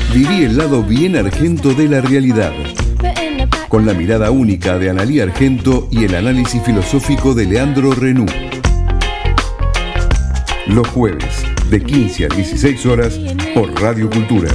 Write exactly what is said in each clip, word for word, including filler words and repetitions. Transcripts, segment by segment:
Viví el lado bien argento de la realidad, con la mirada única de Analía Argento y el análisis filosófico de Leandro Renú. Los jueves, de quince a dieciséis horas, por Radio Cultura.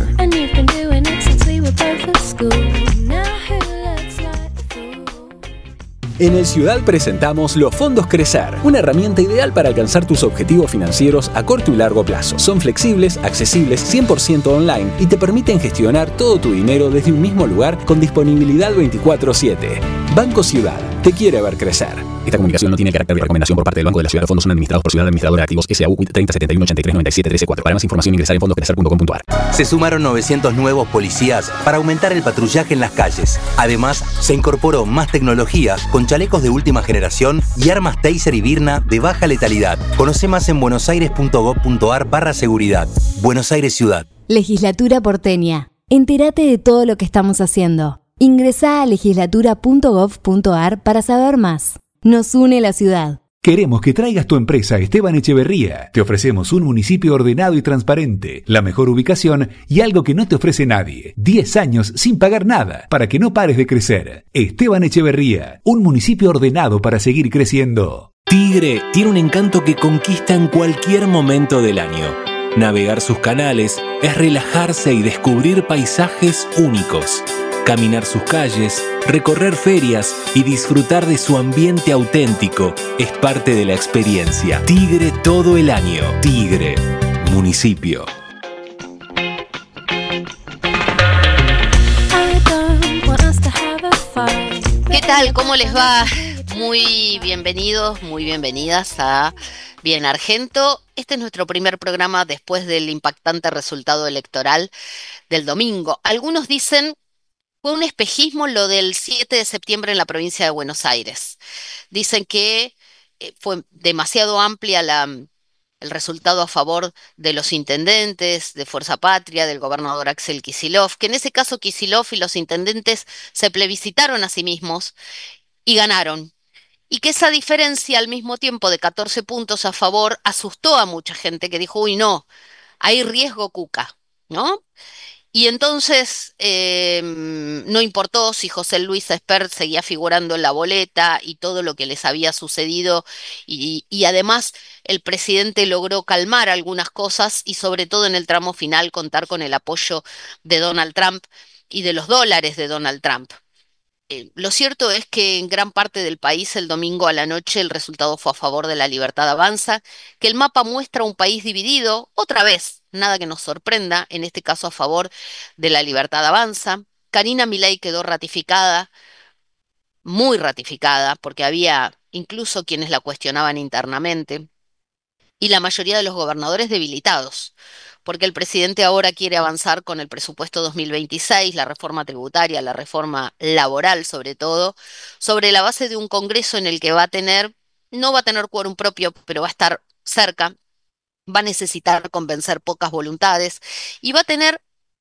En el Ciudad presentamos los Fondos Crecer, una herramienta ideal para alcanzar tus objetivos financieros a corto y largo plazo. Son flexibles, accesibles, cien por ciento online y te permiten gestionar todo tu dinero desde un mismo lugar con disponibilidad veinticuatro siete. Banco Ciudad, te quiere ver crecer. Esta comunicación no tiene carácter de recomendación por parte del Banco de la Ciudad. Los fondos son administrados por Ciudad Administradora de Activos S A U treinta setenta y uno ochenta y tres noventa y siete trece cuatro. Para más información ingresar en fondos crecer punto com punto a r. Se sumaron novecientos nuevos policías para aumentar el patrullaje en las calles. Además, se incorporó más tecnología con chalecos de última generación y armas Taser y Birna de baja letalidad. Conoce más en buenosaires punto gob punto a r barra seguridad. Buenos Aires Ciudad. Legislatura porteña. Entérate de todo lo que estamos haciendo. Ingresá a legislatura punto gob punto a r para saber más. Nos une la ciudad. Queremos que traigas tu empresa a Esteban Echeverría. Te ofrecemos un municipio ordenado y transparente, la mejor ubicación y algo que no te ofrece nadie. diez años sin pagar nada, para que no pares de crecer. Esteban Echeverría, un municipio ordenado para seguir creciendo. Tigre tiene un encanto que conquista en cualquier momento del año. Navegar sus canales es relajarse y descubrir paisajes únicos. Caminar sus calles, recorrer ferias y disfrutar de su ambiente auténtico es parte de la experiencia. Tigre todo el año. Tigre, municipio. ¿Qué tal? ¿Cómo les va? Muy bienvenidos, muy bienvenidas a Bien Argento. Este es nuestro primer programa después del impactante resultado electoral del domingo. Algunos dicen fue un espejismo lo del siete de septiembre en la provincia de Buenos Aires. Dicen que eh, fue demasiado amplia la, el resultado a favor de los intendentes, de Fuerza Patria, del gobernador Axel Kicillof, que en ese caso Kicillof y los intendentes se plebiscitaron a sí mismos y ganaron. Y que esa diferencia al mismo tiempo de catorce puntos a favor asustó a mucha gente que dijo, uy, no, hay riesgo Cuca, ¿no? Y entonces eh, no importó si José Luis Espert seguía figurando en la boleta y todo lo que les había sucedido y, y además el presidente logró calmar algunas cosas y sobre todo en el tramo final contar con el apoyo de Donald Trump y de los dólares de Donald Trump. Eh, lo cierto es que en gran parte del país el domingo a la noche el resultado fue a favor de La Libertad Avanza, que el mapa muestra un país dividido, otra vez, nada que nos sorprenda, en este caso a favor de La Libertad Avanza. Karina Milei quedó ratificada, muy ratificada, porque había incluso quienes la cuestionaban internamente, y la mayoría de los gobernadores debilitados, porque el presidente ahora quiere avanzar con el presupuesto dos mil veintiséis, la reforma tributaria, la reforma laboral sobre todo, sobre la base de un Congreso en el que va a tener, no va a tener quórum propio, pero va a estar cerca, va a necesitar convencer pocas voluntades y va a tener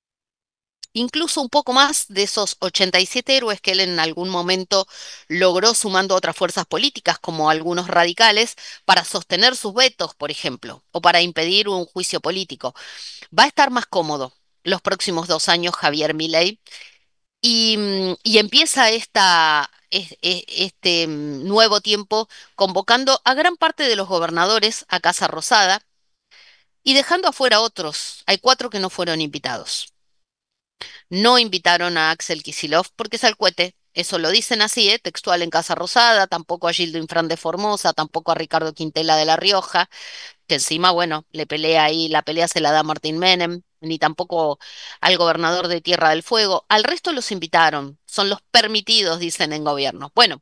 incluso un poco más de esos ochenta y siete héroes que él en algún momento logró sumando otras fuerzas políticas, como algunos radicales, para sostener sus vetos, por ejemplo, o para impedir un juicio político. Va a estar más cómodo los próximos dos años Javier Milei y, mm, y empieza esta, es- es- este mm, nuevo tiempo convocando a gran parte de los gobernadores a Casa Rosada y dejando afuera a otros. Hay cuatro que no fueron invitados. No invitaron a Axel Kicillof porque es al cohete. Eso lo dicen así, ¿eh? Textual en Casa Rosada, tampoco a Gildo Infran de Formosa, tampoco a Ricardo Quintela de La Rioja, que encima, bueno, le pelea ahí, la pelea se la da Martín Menem, ni tampoco al gobernador de Tierra del Fuego. Al resto los invitaron, son los permitidos, dicen en gobierno. Bueno,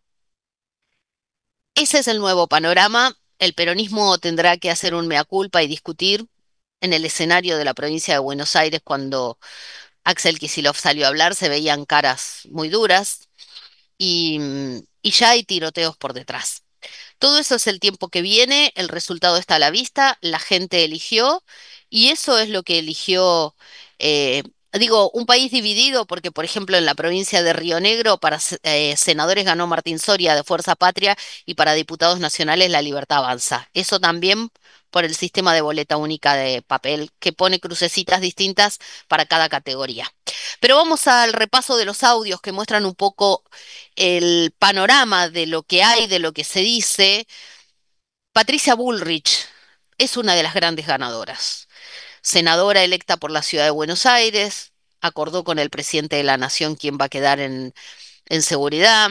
ese es el nuevo panorama. El peronismo tendrá que hacer un mea culpa y discutir en el escenario de la provincia de Buenos Aires cuando Axel Kicillof salió a hablar, se veían caras muy duras y, mm, y ya hay tiroteos por detrás. Todo eso es el tiempo que viene, el resultado está a la vista, la gente eligió y eso es lo que eligió eh, Digo, un país dividido porque, por ejemplo, en la provincia de Río Negro, para eh, senadores ganó Martín Soria de Fuerza Patria y para diputados nacionales La Libertad Avanza. Eso también por el sistema de boleta única de papel que pone crucecitas distintas para cada categoría. Pero vamos al repaso de los audios que muestran un poco el panorama de lo que hay, de lo que se dice. Patricia Bullrich es una de las grandes ganadoras. Senadora electa por la Ciudad de Buenos Aires, acordó con el presidente de la Nación quién va a quedar en, en seguridad.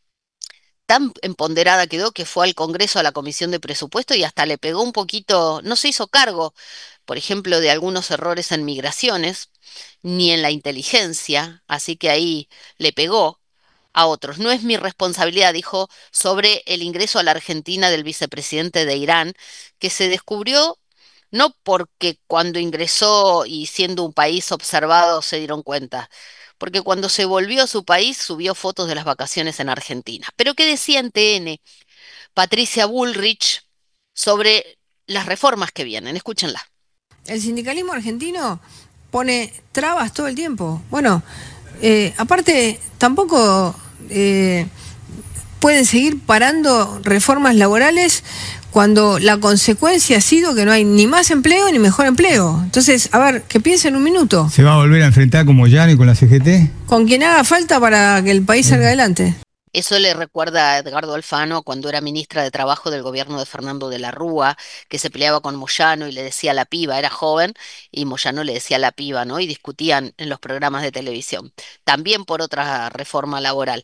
Tan empoderada quedó que fue al Congreso, a la Comisión de Presupuesto y hasta le pegó un poquito, no se hizo cargo, por ejemplo, de algunos errores en migraciones, ni en la inteligencia, así que ahí le pegó a otros. No es mi responsabilidad, dijo, sobre el ingreso a la Argentina del vicepresidente de Irán, que se descubrió no porque cuando ingresó y siendo un país observado se dieron cuenta, porque cuando se volvió a su país subió fotos de las vacaciones en Argentina. Pero ¿qué decía en T N Patricia Bullrich sobre las reformas que vienen? Escúchenla. El sindicalismo argentino pone trabas todo el tiempo. Bueno, eh, aparte tampoco eh, pueden seguir parando reformas laborales cuando la consecuencia ha sido que no hay ni más empleo ni mejor empleo. Entonces, a ver, que piensen un minuto. ¿Se va a volver a enfrentar como Llano y con la C G T? Con quien haga falta para que el país salga adelante. Eso le recuerda a Edgardo Alfano cuando era ministra de Trabajo del gobierno de Fernando de la Rúa, que se peleaba con Moyano y le decía la piba, era joven, y Moyano le decía la piba, ¿no? Y discutían en los programas de televisión. También por otra reforma laboral.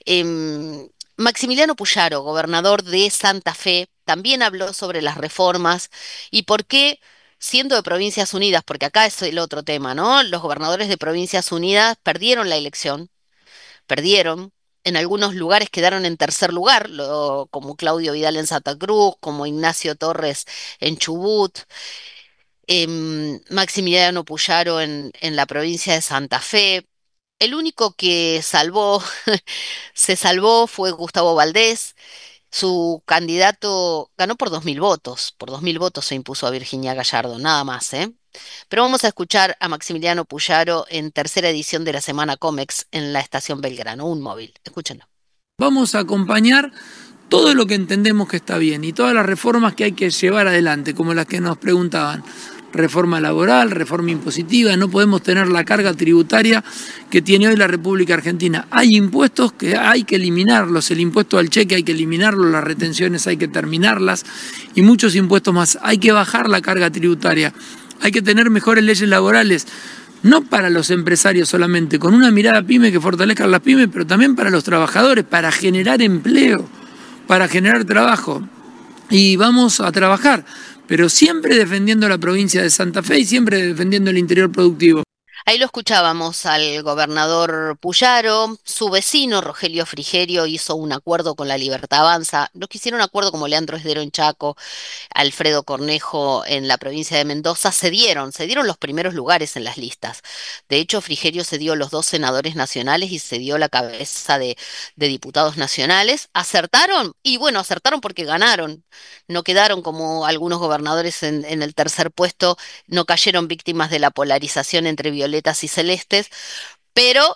Eh, Maximiliano Puyaro, gobernador de Santa Fe, también habló sobre las reformas y por qué, siendo de Provincias Unidas, porque acá es el otro tema, ¿no? Los gobernadores de Provincias Unidas perdieron la elección, perdieron. En algunos lugares quedaron en tercer lugar, lo, como Claudio Vidal en Santa Cruz, como Ignacio Torres en Chubut, eh, Maximiliano Puyaro en, en la provincia de Santa Fe. El único que salvó, se salvó fue Gustavo Valdés. Su candidato ganó por dos mil votos, por dos mil votos se impuso a Virginia Gallardo, nada más, ¿eh? Pero vamos a escuchar a Maximiliano Puyaro en tercera edición de la Semana Comex en la Estación Belgrano, un móvil. Escúchenlo. Vamos a acompañar todo lo que entendemos que está bien y todas las reformas que hay que llevar adelante, como las que nos preguntaban. Reforma laboral, reforma impositiva, no podemos tener la carga tributaria que tiene hoy la República Argentina. Hay impuestos que hay que eliminarlos, el impuesto al cheque hay que eliminarlo, las retenciones hay que terminarlas y muchos impuestos más. Hay que bajar la carga tributaria, hay que tener mejores leyes laborales, no para los empresarios solamente, con una mirada pyme que fortalezca las pymes, pero también para los trabajadores, para generar empleo, para generar trabajo. Y vamos a trabajar, pero siempre defendiendo la provincia de Santa Fe y siempre defendiendo el interior productivo. Ahí lo escuchábamos al gobernador Puyaro, su vecino Rogelio Frigerio hizo un acuerdo con La Libertad Avanza, los que hicieron acuerdo como Leandro Esdero en Chaco, Alfredo Cornejo en la provincia de Mendoza, cedieron, cedieron los primeros lugares en las listas. De hecho, Frigerio cedió los dos senadores nacionales y cedió la cabeza de, de diputados nacionales. ¿Acertaron? Y bueno, acertaron porque ganaron. No quedaron como algunos gobernadores en, en el tercer puesto, no cayeron víctimas de la polarización entre violetas y celestes, pero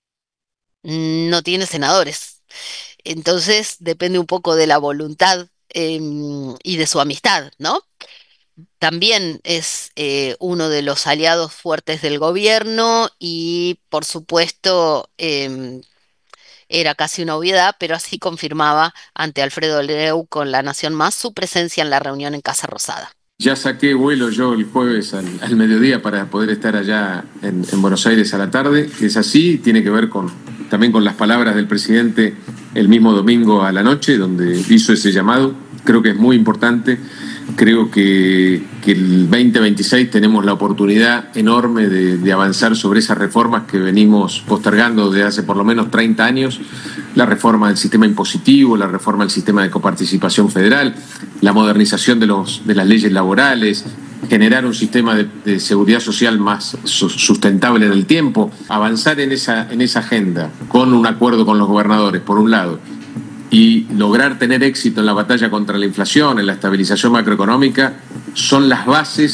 no tiene senadores. Entonces depende un poco de la voluntad eh, y de su amistad, ¿no? También es eh, uno de los aliados fuertes del gobierno y, por supuesto, eh, era casi una obviedad, pero así confirmaba ante Alfredo Leu con La Nación Más su presencia en la reunión en Casa Rosada. Ya saqué vuelo yo el jueves al, al mediodía para poder estar allá en, en Buenos Aires a la tarde. Es así, tiene que ver con también con las palabras del presidente el mismo domingo a la noche, donde hizo ese llamado. Creo que es muy importante. Creo que, que el veinte veintiséis tenemos la oportunidad enorme de, de avanzar sobre esas reformas que venimos postergando desde hace por lo menos treinta años. La reforma del sistema impositivo, la reforma del sistema de coparticipación federal, la modernización de, los, de las leyes laborales, generar un sistema de, de seguridad social más sustentable en el tiempo, avanzar en esa, en esa agenda con un acuerdo con los gobernadores, por un lado, y lograr tener éxito en la batalla contra la inflación, en la estabilización macroeconómica, son las bases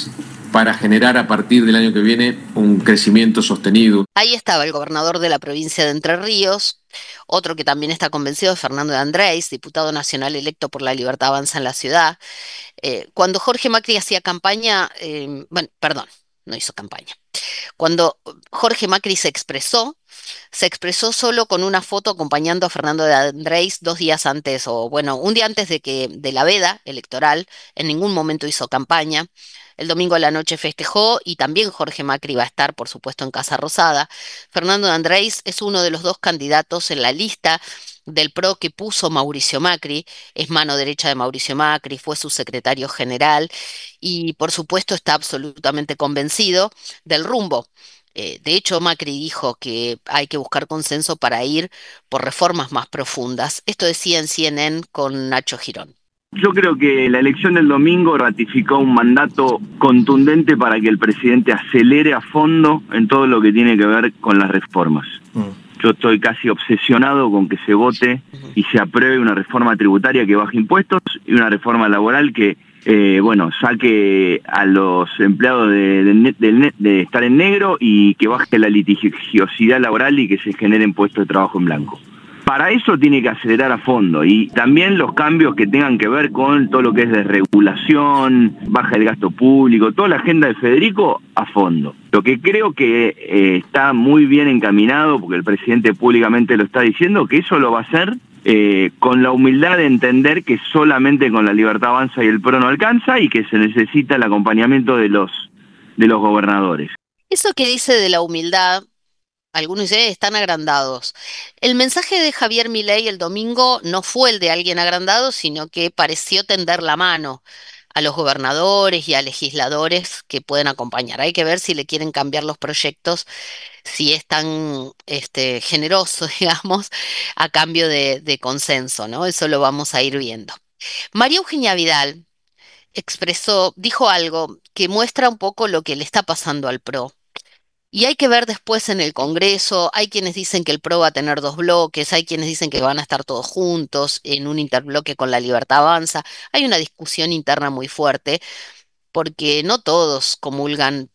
para generar a partir del año que viene un crecimiento sostenido. Ahí estaba el gobernador de la provincia de Entre Ríos. Otro que también está convencido es Fernando de Andrés, diputado nacional electo por La Libertad Avanza en la ciudad. Eh, cuando Jorge Macri hacía campaña, eh, bueno, perdón, no hizo campaña. Cuando Jorge Macri se expresó, se expresó solo con una foto acompañando a Fernando de Andrés dos días antes, o bueno, un día antes de que de la veda electoral. En ningún momento hizo campaña. El domingo a la noche festejó y también Jorge Macri va a estar, por supuesto, en Casa Rosada. Fernando de Andrés es uno de los dos candidatos en la lista del P R O que puso Mauricio Macri, es mano derecha de Mauricio Macri, fue su secretario general y por supuesto está absolutamente convencido del rumbo. Eh, de hecho, Macri dijo que hay que buscar consenso para ir por reformas más profundas. Esto decía en C N N con Nacho Girón. Yo creo que la elección del domingo ratificó un mandato contundente para que el presidente acelere a fondo en todo lo que tiene que ver con las reformas. Mm. Yo estoy casi obsesionado con que se vote y se apruebe una reforma tributaria que baje impuestos y una reforma laboral que, eh, bueno, saque a los empleados de, de, de, de estar en negro y que baje la litigiosidad laboral y que se generen puestos de trabajo en blanco. Para eso tiene que acelerar a fondo y también los cambios que tengan que ver con todo lo que es desregulación, baja el gasto público, toda la agenda de Federico a fondo. Lo que creo que eh, está muy bien encaminado, porque el presidente públicamente lo está diciendo, que eso lo va a hacer eh, con la humildad de entender que solamente con La Libertad Avanza y el P R O no alcanza y que se necesita el acompañamiento de los, de los gobernadores. Eso que dice de la humildad, algunos dicen, eh, están agrandados. El mensaje de Javier Milei el domingo no fue el de alguien agrandado, sino que pareció tender la mano a los gobernadores y a legisladores que pueden acompañar. Hay que ver si le quieren cambiar los proyectos, si es tan este, generoso, digamos, a cambio de, de consenso, ¿no? Eso lo vamos a ir viendo. María Eugenia Vidal expresó, dijo algo que muestra un poco lo que le está pasando al P R O. Y hay que ver después en el Congreso, hay quienes dicen que el P R O va a tener dos bloques, hay quienes dicen que van a estar todos juntos en un interbloque con La Libertad Avanza. Hay una discusión interna muy fuerte porque no todos comulgan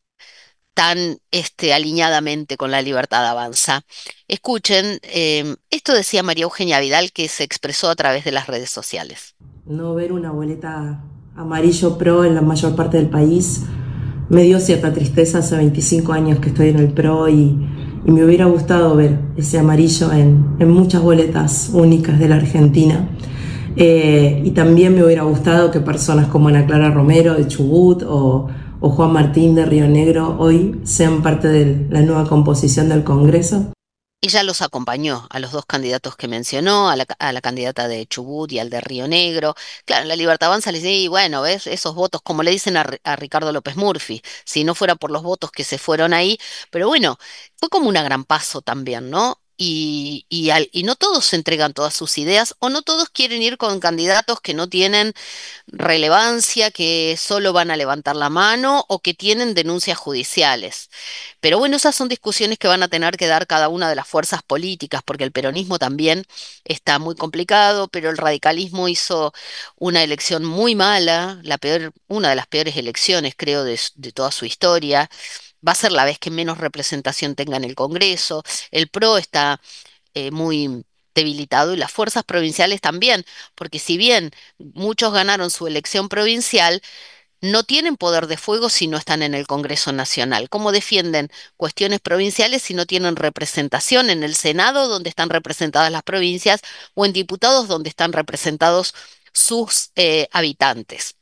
tan este, alineadamente con La Libertad Avanza. Escuchen, eh, esto decía María Eugenia Vidal, que se expresó a través de las redes sociales. No ver una boleta amarillo P R O en la mayor parte del país me dio cierta tristeza. Hace veinticinco años que estoy en el P R O y, y me hubiera gustado ver ese amarillo en, en muchas boletas únicas de la Argentina. Eh, y también me hubiera gustado que personas como Ana Clara Romero de Chubut o, o Juan Martín de Río Negro hoy sean parte de la nueva composición del Congreso. Ella los acompañó a los dos candidatos que mencionó, a la, a la candidata de Chubut y al de Río Negro. Claro, en La Libertad Avanza les dice, y bueno, ves, esos votos, como le dicen a, a Ricardo López Murphy, si no fuera por los votos que se fueron ahí, pero bueno, fue como un gran paso también, ¿no? Y, y, al, y no todos se entregan todas sus ideas, o no todos quieren ir con candidatos que no tienen relevancia, que solo van a levantar la mano o que tienen denuncias judiciales. Pero bueno, esas son discusiones que van a tener que dar cada una de las fuerzas políticas, porque el peronismo también está muy complicado, pero el radicalismo hizo una elección muy mala, la peor, una de las peores elecciones, creo, de, de toda su historia. Va a ser la vez que menos representación tenga en el Congreso. El P R O está eh, muy debilitado y las fuerzas provinciales también, porque si bien muchos ganaron su elección provincial, no tienen poder de fuego si no están en el Congreso Nacional. ¿Cómo defienden cuestiones provinciales si no tienen representación en el Senado, donde están representadas las provincias, o en diputados, donde están representados sus eh, habitantes?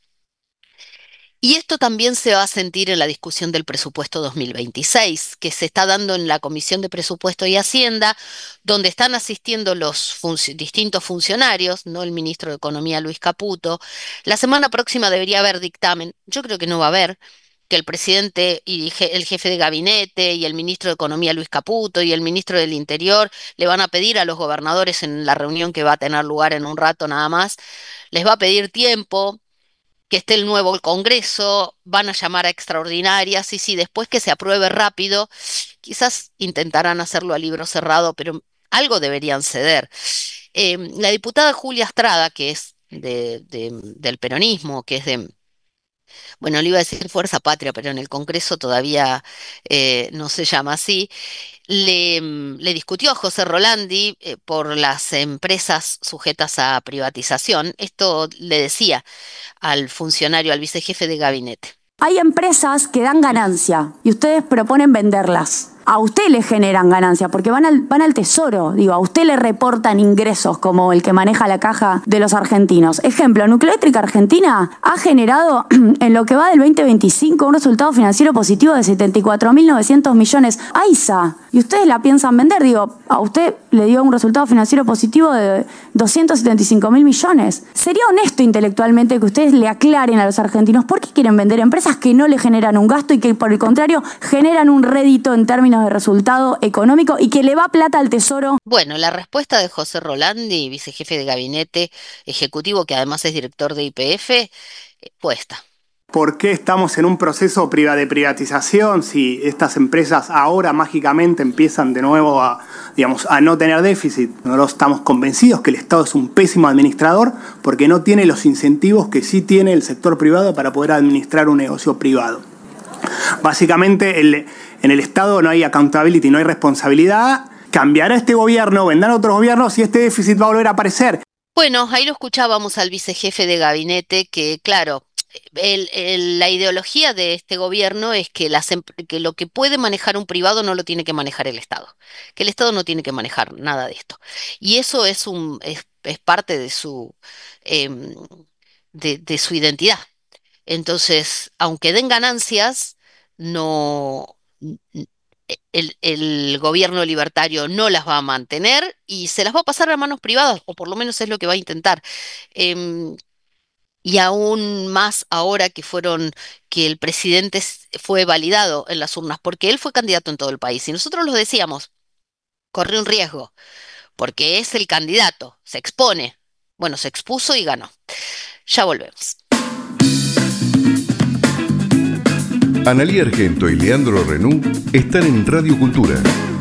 Y esto también se va a sentir en la discusión del presupuesto dos mil veintiséis, que se está dando en la Comisión de Presupuesto y Hacienda, donde están asistiendo los func- distintos funcionarios, no el ministro de Economía Luis Caputo. La semana próxima debería haber dictamen, yo creo que no va a haber, que el presidente y je- el jefe de gabinete y el ministro de Economía Luis Caputo y el ministro del Interior le van a pedir a los gobernadores en la reunión que va a tener lugar en un rato nada más, les va a pedir tiempo, que esté el nuevo Congreso, van a llamar a extraordinarias y sí, después que se apruebe rápido, quizás intentarán hacerlo a libro cerrado, pero algo deberían ceder. Eh, la diputada Julia Estrada, que es de, de, del peronismo, que es de, bueno, le iba a decir Fuerza Patria, pero en el Congreso todavía eh, no se llama así, le, mm, le discutió a José Rolandi eh, por las empresas sujetas a privatización. Esto le decía al funcionario, al vicejefe de gabinete. Hay empresas que dan ganancia y ustedes proponen venderlas. A usted le generan ganancia porque van al, van al tesoro. Digo, a usted le reportan ingresos como el que maneja la caja de los argentinos. Ejemplo, Nucleoeléctrica Argentina ha generado en lo que va del veinte veinticinco un resultado financiero positivo de setenta y cuatro mil novecientos millones. AISA, y ustedes la piensan vender. Digo, a usted le dio un resultado financiero positivo de doscientos setenta y cinco mil millones. Sería honesto intelectualmente que ustedes le aclaren a los argentinos por qué quieren vender empresas que no le generan un gasto y que por el contrario generan un rédito en términos de resultado económico y que le va plata al tesoro. Bueno, la respuesta de José Rolandi, vicejefe de gabinete ejecutivo, que además es director de Y P F, fue esta. ¿Por qué estamos en un proceso de privatización si estas empresas ahora mágicamente empiezan de nuevo a, digamos, a no tener déficit? Nosotros estamos convencidos que el Estado es un pésimo administrador porque no tiene los incentivos que sí tiene el sector privado para poder administrar un negocio privado. Básicamente el, en el Estado no hay accountability, no hay responsabilidad. Cambiará este gobierno, vendrán otros gobiernos y este déficit va a volver a aparecer. Bueno, ahí lo escuchábamos al vicejefe de gabinete que, claro, el, el, la ideología de este gobierno es que, las, que lo que puede manejar un privado no lo tiene que manejar el Estado, que el Estado no tiene que manejar nada de esto. Y eso es, un, es, es parte de su, eh, de, de su identidad. Entonces, aunque den ganancias, no, el, el gobierno libertario no las va a mantener y se las va a pasar a manos privadas, o por lo menos es lo que va a intentar. Em, y aún más ahora que fueron, que el presidente fue validado en las urnas, porque él fue candidato en todo el país. Y nosotros lo decíamos, corre un riesgo, porque es el candidato, se expone. Bueno, se expuso y ganó. Ya volvemos. Analía Argento y Leandro Renú están en Radio Cultura.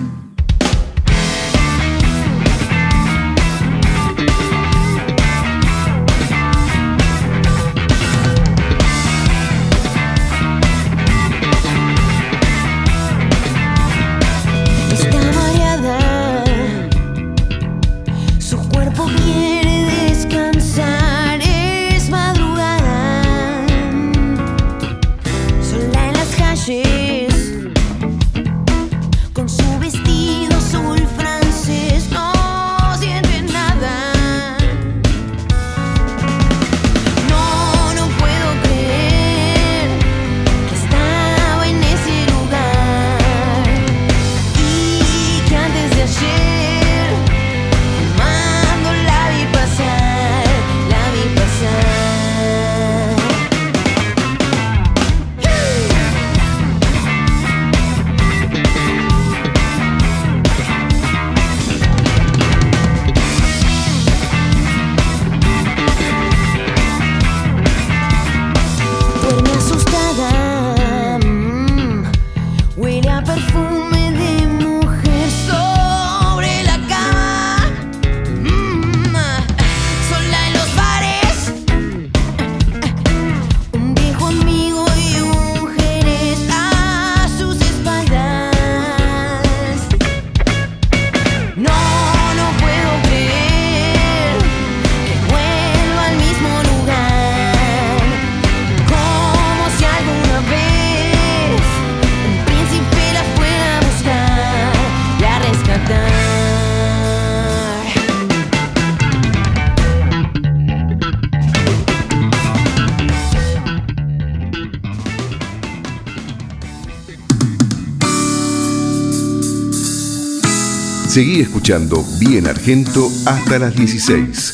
Seguí escuchando Bien Argento hasta las dieciséis.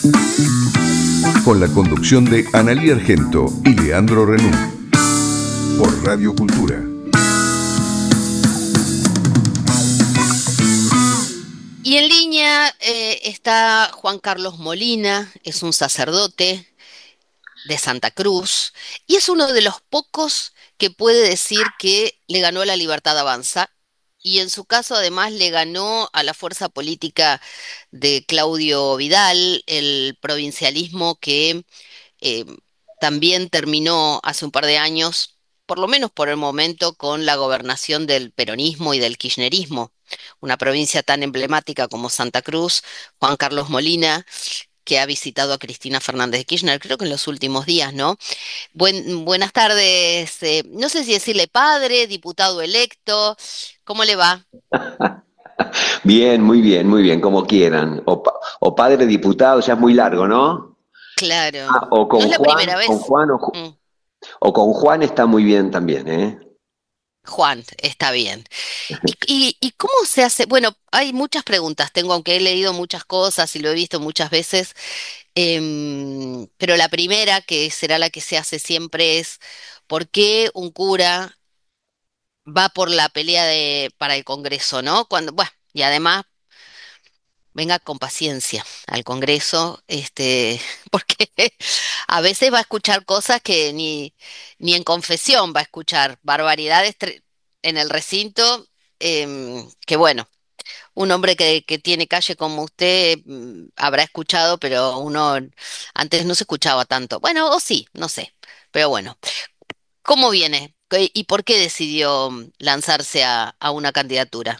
Con la conducción de Analía Argento y Leandro Renú. Por Radio Cultura. Y en línea eh, está Juan Carlos Molina, es un sacerdote de Santa Cruz y es uno de los pocos que puede decir que le ganó a La Libertad Avanza. Y en su caso, además, le ganó a la fuerza política de Claudio Vidal, el provincialismo que eh, también terminó hace un par de años, por lo menos por el momento, con la gobernación del peronismo y del kirchnerismo. Una provincia tan emblemática como Santa Cruz, Juan Carlos Molina, que ha visitado a Cristina Fernández de Kirchner, creo que en los últimos días, ¿no? Buen, buenas tardes, eh, no sé si decirle padre, diputado electo, ¿cómo le va? Bien, muy bien, muy bien, como quieran. O, pa- o padre diputado, ya es muy largo, ¿no? Claro, Ah, o no con es la Juan, primera con vez. Juan o, Ju- Mm, o con Juan está muy bien también, ¿eh? Juan, está bien. ¿Y, y, y cómo se hace? Bueno, hay muchas preguntas, tengo, aunque he leído muchas cosas y lo he visto muchas veces, em, pero la primera, que será la que se hace siempre, es ¿por qué un cura va por la pelea de, para el Congreso, ¿no? Cuando, bueno, y además venga con paciencia al Congreso, este, porque a veces va a escuchar cosas que ni, ni en confesión va a escuchar, barbaridades tre- en el recinto, em, que bueno, un hombre que, que tiene calle como usted mm, habrá escuchado, pero uno antes no se escuchaba tanto. Bueno, o sí, no sé, pero bueno, ¿cómo viene? ¿Qué- ¿Y por qué decidió mm, lanzarse a, a una candidatura?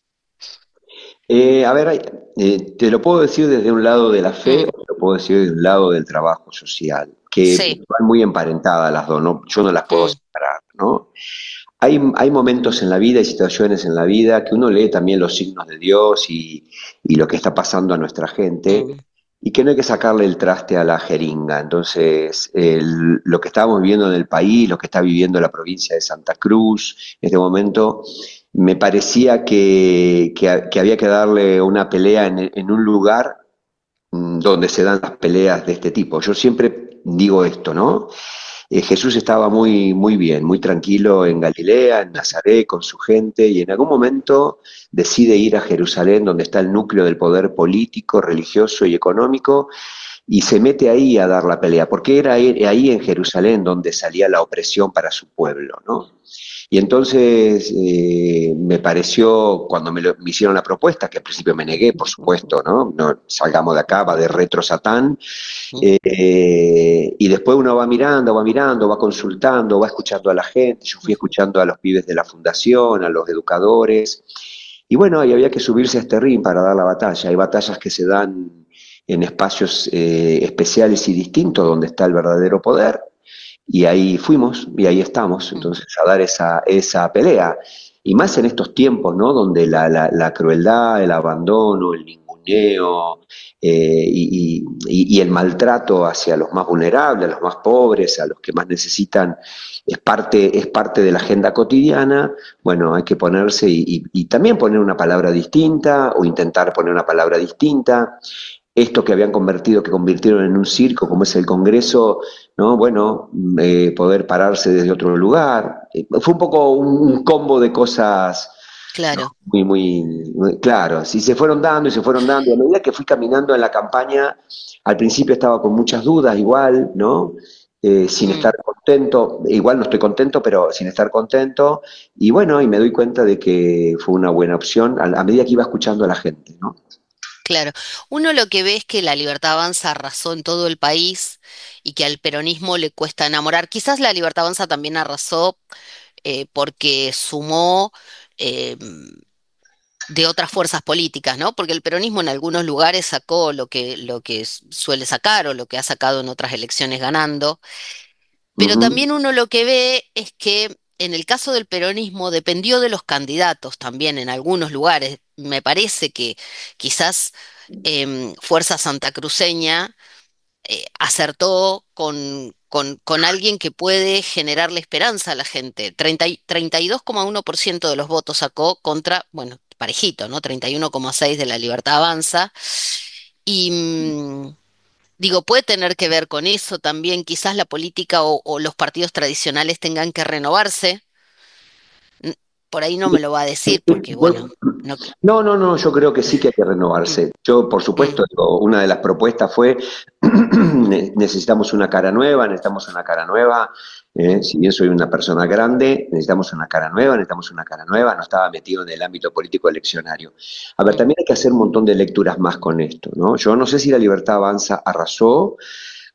Eh, a ver, hay- eh, te lo puedo decir desde un lado de la fe Mm, o te lo puedo decir desde un lado del trabajo social, que sí, van muy emparentadas las dos, ¿no? Yo no las puedo mm, separar, ¿no? Hay, hay momentos en la vida y situaciones en la vida que uno lee también los signos de Dios y, y lo que está pasando a nuestra gente mm, y que no hay que sacarle el traste a la jeringa. Entonces, el- lo que estábamos viviendo en el país, lo que está viviendo la provincia de Santa Cruz en este momento, me parecía que, que, que había que darle una pelea en, en un lugar mm, donde se dan las peleas de este tipo. Yo siempre digo esto, ¿no? Eh, Jesús estaba muy, muy bien, muy tranquilo en Galilea, en Nazaret, con su gente, y en algún momento decide ir a Jerusalén, donde está el núcleo del poder político, religioso y económico, y se mete ahí a dar la pelea, porque era ahí ahí en Jerusalén donde salía la opresión para su pueblo, ¿no? Y entonces eh, me pareció, cuando me, lo- me hicieron la propuesta, que al principio me negué, por supuesto, ¿no? No salgamos de acá, va de retro Satán, mm, eh, y después uno va mirando, va mirando, va consultando, va escuchando a la gente. Yo fui escuchando a los pibes de la fundación, a los educadores, y bueno, y había que subirse a este ring para dar la batalla. Hay batallas que se dan en espacios eh, especiales y distintos donde está el verdadero poder, y ahí fuimos y ahí estamos, mm. entonces, a dar esa, esa pelea. Y más en estos tiempos, ¿no? Donde la, la, la crueldad, el abandono, el ninguneo eh, y, y, y el maltrato hacia los más vulnerables, a los más pobres, a los que más necesitan, es parte, es parte de la agenda cotidiana. Bueno, hay que ponerse y, y, y también poner una palabra distinta o intentar poner una palabra distinta. Esto que habían convertido, que convirtieron en un circo, como es el Congreso, ¿no? Bueno, eh, poder pararse desde otro lugar. Eh, fue un poco un, un combo de cosas, ¿no? Claro. Muy, muy, muy claro. Sí, se fueron dando y se fueron dando. Y a medida que fui caminando en la campaña, al principio estaba con muchas dudas, igual, ¿no? Eh, sin Mm. estar contento, igual no estoy contento, pero sin estar contento. Y bueno, y me doy cuenta de que fue una buena opción a, a medida que iba escuchando a la gente, ¿no? Claro, uno lo que ve es que la Libertad Avanza arrasó en todo el país y que al peronismo le cuesta enamorar. Quizás la Libertad Avanza también arrasó eh, porque sumó eh, de otras fuerzas políticas, ¿no? Porque el peronismo en algunos lugares sacó lo que, lo que s- suele sacar o lo que ha sacado en otras elecciones ganando. Pero Ujú. también uno lo que ve es que en el caso del peronismo dependió de los candidatos también en algunos lugares. Me parece que quizás em, Fuerza Santacruceña eh, acertó con, con, con alguien que puede generarle esperanza a la gente. treinta y- treinta y dos coma uno por ciento de los votos sacó contra, bueno, parejito, ¿no? treinta y uno coma seis por ciento de la Libertad Avanza. Y, mm, digo, puede tener que ver con eso también, quizás la política o, o los partidos tradicionales tengan que renovarse. N- Por ahí no me lo va a decir porque, bueno, no. No, no, no, yo creo que sí que hay que renovarse. Yo, por Mm, supuesto, digo, una de las propuestas fue, ne- necesitamos una cara nueva, necesitamos una cara nueva. eh, Si bien soy una persona grande, necesitamos una cara nueva, necesitamos una cara nueva. No estaba metido en el ámbito político eleccionario. A ver, mm, también hay que hacer un montón de lecturas más con esto, ¿no? Yo no sé si la Libertad Avanza arrasó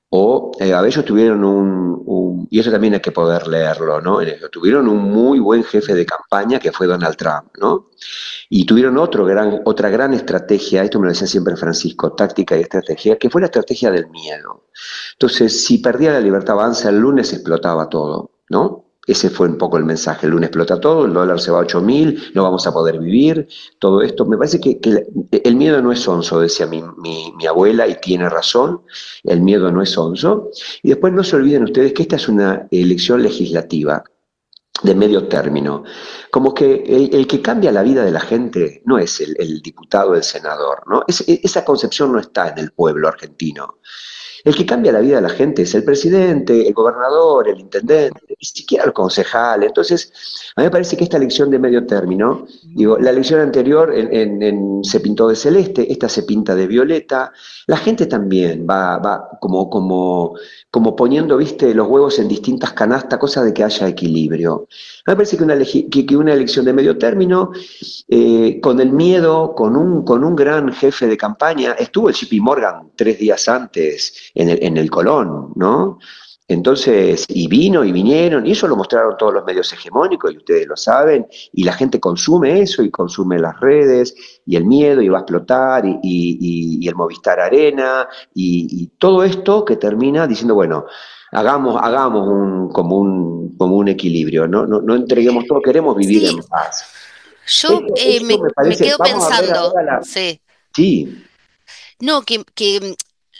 o eh, a ver, ellos tuvieron un, un, y eso también hay que poder leerlo, ¿no? Tuvieron un muy buen jefe de campaña que fue Donald Trump, ¿no? Y tuvieron otro gran, otra gran estrategia, esto me lo decía siempre Francisco, táctica y estrategia, que fue la estrategia del miedo. Entonces, si perdía la Libertad Avanza, el lunes explotaba todo, ¿no? Ese fue un poco el mensaje, el lunes explota todo, el dólar se va a ocho mil, no vamos a poder vivir, todo esto. Me parece que, que el miedo no es sonso, decía mi, mi, mi abuela, y tiene razón, el miedo no es sonso. Y después no se olviden ustedes que esta es una elección legislativa de medio término. Como que el, el que cambia la vida de la gente no es el, el diputado, el senador, ¿no? Es, esa concepción no está en el pueblo argentino. El que cambia la vida de la gente es el presidente, el gobernador, el intendente, ni siquiera el concejal. Entonces, a mí me parece que esta elección de medio término, digo, la elección anterior en, en, en, se pintó de celeste, esta se pinta de violeta. La gente también va, va como, como, como poniendo, viste, los huevos en distintas canastas, cosa de que haya equilibrio. A mí me parece que una, que, que una elección de medio término, eh, con el miedo, con un, con un gran jefe de campaña, estuvo el J P Morgan tres días antes, En el, en el Colón, ¿no? Entonces, y vino y vinieron, y eso lo mostraron todos los medios hegemónicos, y ustedes lo saben, y la gente consume eso, y consume las redes, y el miedo, y va a explotar, y, y, y el Movistar Arena, y, y todo esto que termina diciendo, bueno, hagamos, hagamos un, como, un, como un equilibrio, ¿no? No, no entreguemos todo, queremos vivir sí. en paz. Yo esto, eh, esto me, me, parece, me quedo pensando, la... sí. Sí. No, que... que...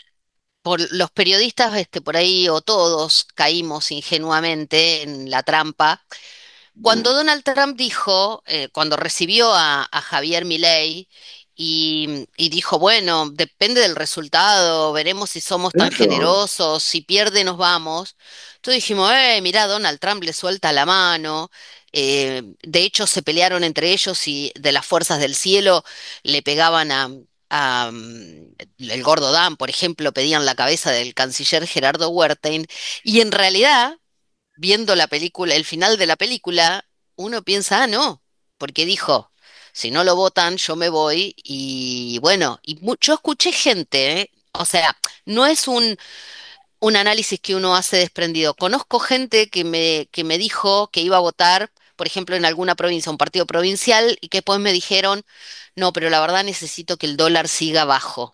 por los periodistas este, por ahí, o todos, caímos ingenuamente en la trampa. Cuando Donald Trump dijo, eh, cuando recibió a, a Javier Milei y, y dijo, bueno, depende del resultado, veremos si somos tan Claro. generosos, si pierde nos vamos. Entonces dijimos, eh, mirá, Donald Trump le suelta la mano. Eh, de hecho, se pelearon entre ellos y de las fuerzas del cielo le pegaban a... a, mm, el Gordo Dan, por ejemplo, pedían la cabeza del canciller Gerardo Wertheim, y en realidad, viendo la película, el final de la película, uno piensa, ah, no, porque dijo, si no lo votan, yo me voy, y bueno, y mu- yo escuché gente, ¿eh? O sea, no es un, un análisis que uno hace desprendido. Conozco gente que me, que me dijo que iba a votar, por ejemplo, en alguna provincia, un partido provincial, y que después me dijeron, no, pero la verdad necesito que el dólar siga bajo.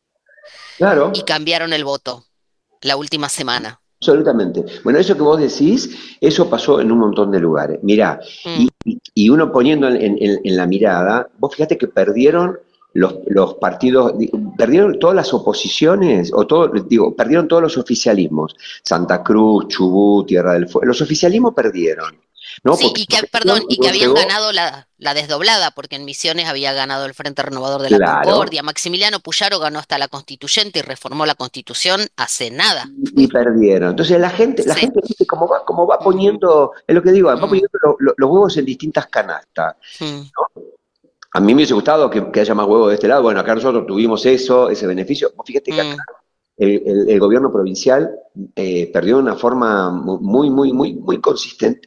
Claro. Y cambiaron el voto la última semana. Absolutamente. Bueno, eso que vos decís, eso pasó en un montón de lugares. Mirá, Mm. y, y uno poniendo en, en- en la mirada, vos fíjate que perdieron los, los partidos, di- perdieron todas las oposiciones, o todo, digo, perdieron todos los oficialismos. Santa Cruz, Chubut, Tierra del Fuego, los oficialismos perdieron, ¿no? Sí, Porque y que, la perdón, oposición y que no habían llegó- ganado la, la desdoblada, porque en Misiones había ganado el Frente Renovador de la Claro. Concordia. Maximiliano Puyaro ganó hasta la Constituyente y reformó la Constitución hace nada. y perdieron. Entonces la gente, la Sí. gente ¿viste? como va, como va poniendo, es lo que digo, va Mm. poniendo lo- lo- los huevos en distintas canastas. Mm. A mí me hubiese gustado que, que haya más huevos de este lado. Bueno, acá nosotros tuvimos eso, ese beneficio. Vos fíjate que acá Mm. el, el- el gobierno provincial eh, perdió de una forma mu- muy, muy, muy, muy consistente.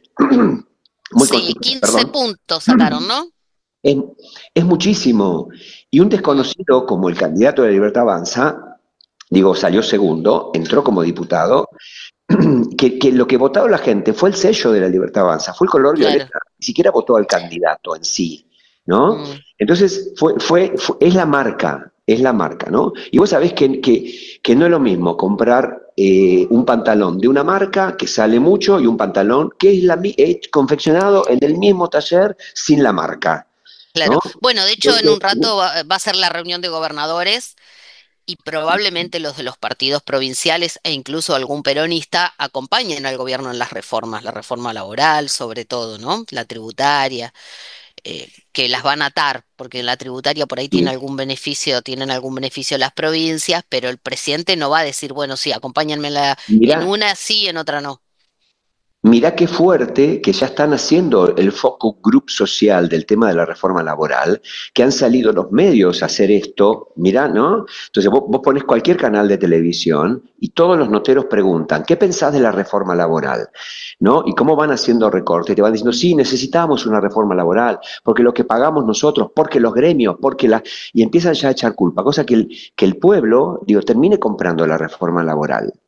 Muy Sí, consistente, quince perdón. puntos sacaron, ¿no? Es, es muchísimo. Y un desconocido como el candidato de la Libertad Avanza, digo, salió segundo, entró como diputado, que, que lo que votó la gente fue el sello de la Libertad Avanza, fue el color Claro. violeta, ni siquiera votó al candidato en sí, ¿no? Mm. Entonces, fue, fue, fue- es la marca, es la marca, ¿no? Y vos sabés que, que, que no es lo mismo comprar eh, un pantalón de una marca que sale mucho y un pantalón que es la, mi- eh, confeccionado en el mismo taller sin la marca. Claro. ¿no? Bueno, de hecho, en un Entonces, rato va, va a ser la reunión de gobernadores y probablemente los de los partidos provinciales e incluso algún peronista acompañen al gobierno en las reformas, la reforma laboral sobre todo, ¿no? La tributaria, eh, que las van a atar, porque en la tributaria por ahí tiene algún beneficio, tienen algún beneficio las provincias, pero el presidente no va a decir, bueno, sí, acompáñenme en, la- Mirá. en una sí, en otra no. Mirá qué fuerte que ya están haciendo el focus group social del tema de la reforma laboral, que han salido los medios a hacer esto, mirá, ¿no? Entonces vos, vos pones cualquier canal de televisión y todos los noteros preguntan, ¿qué pensás de la reforma laboral? ¿No? Y cómo van haciendo recortes, te van diciendo, sí, necesitamos una reforma laboral, porque lo que pagamos nosotros, porque los gremios, porque la... Y empiezan ya a echar culpa, cosa que el, que el pueblo, digo, termine comprando la reforma laboral.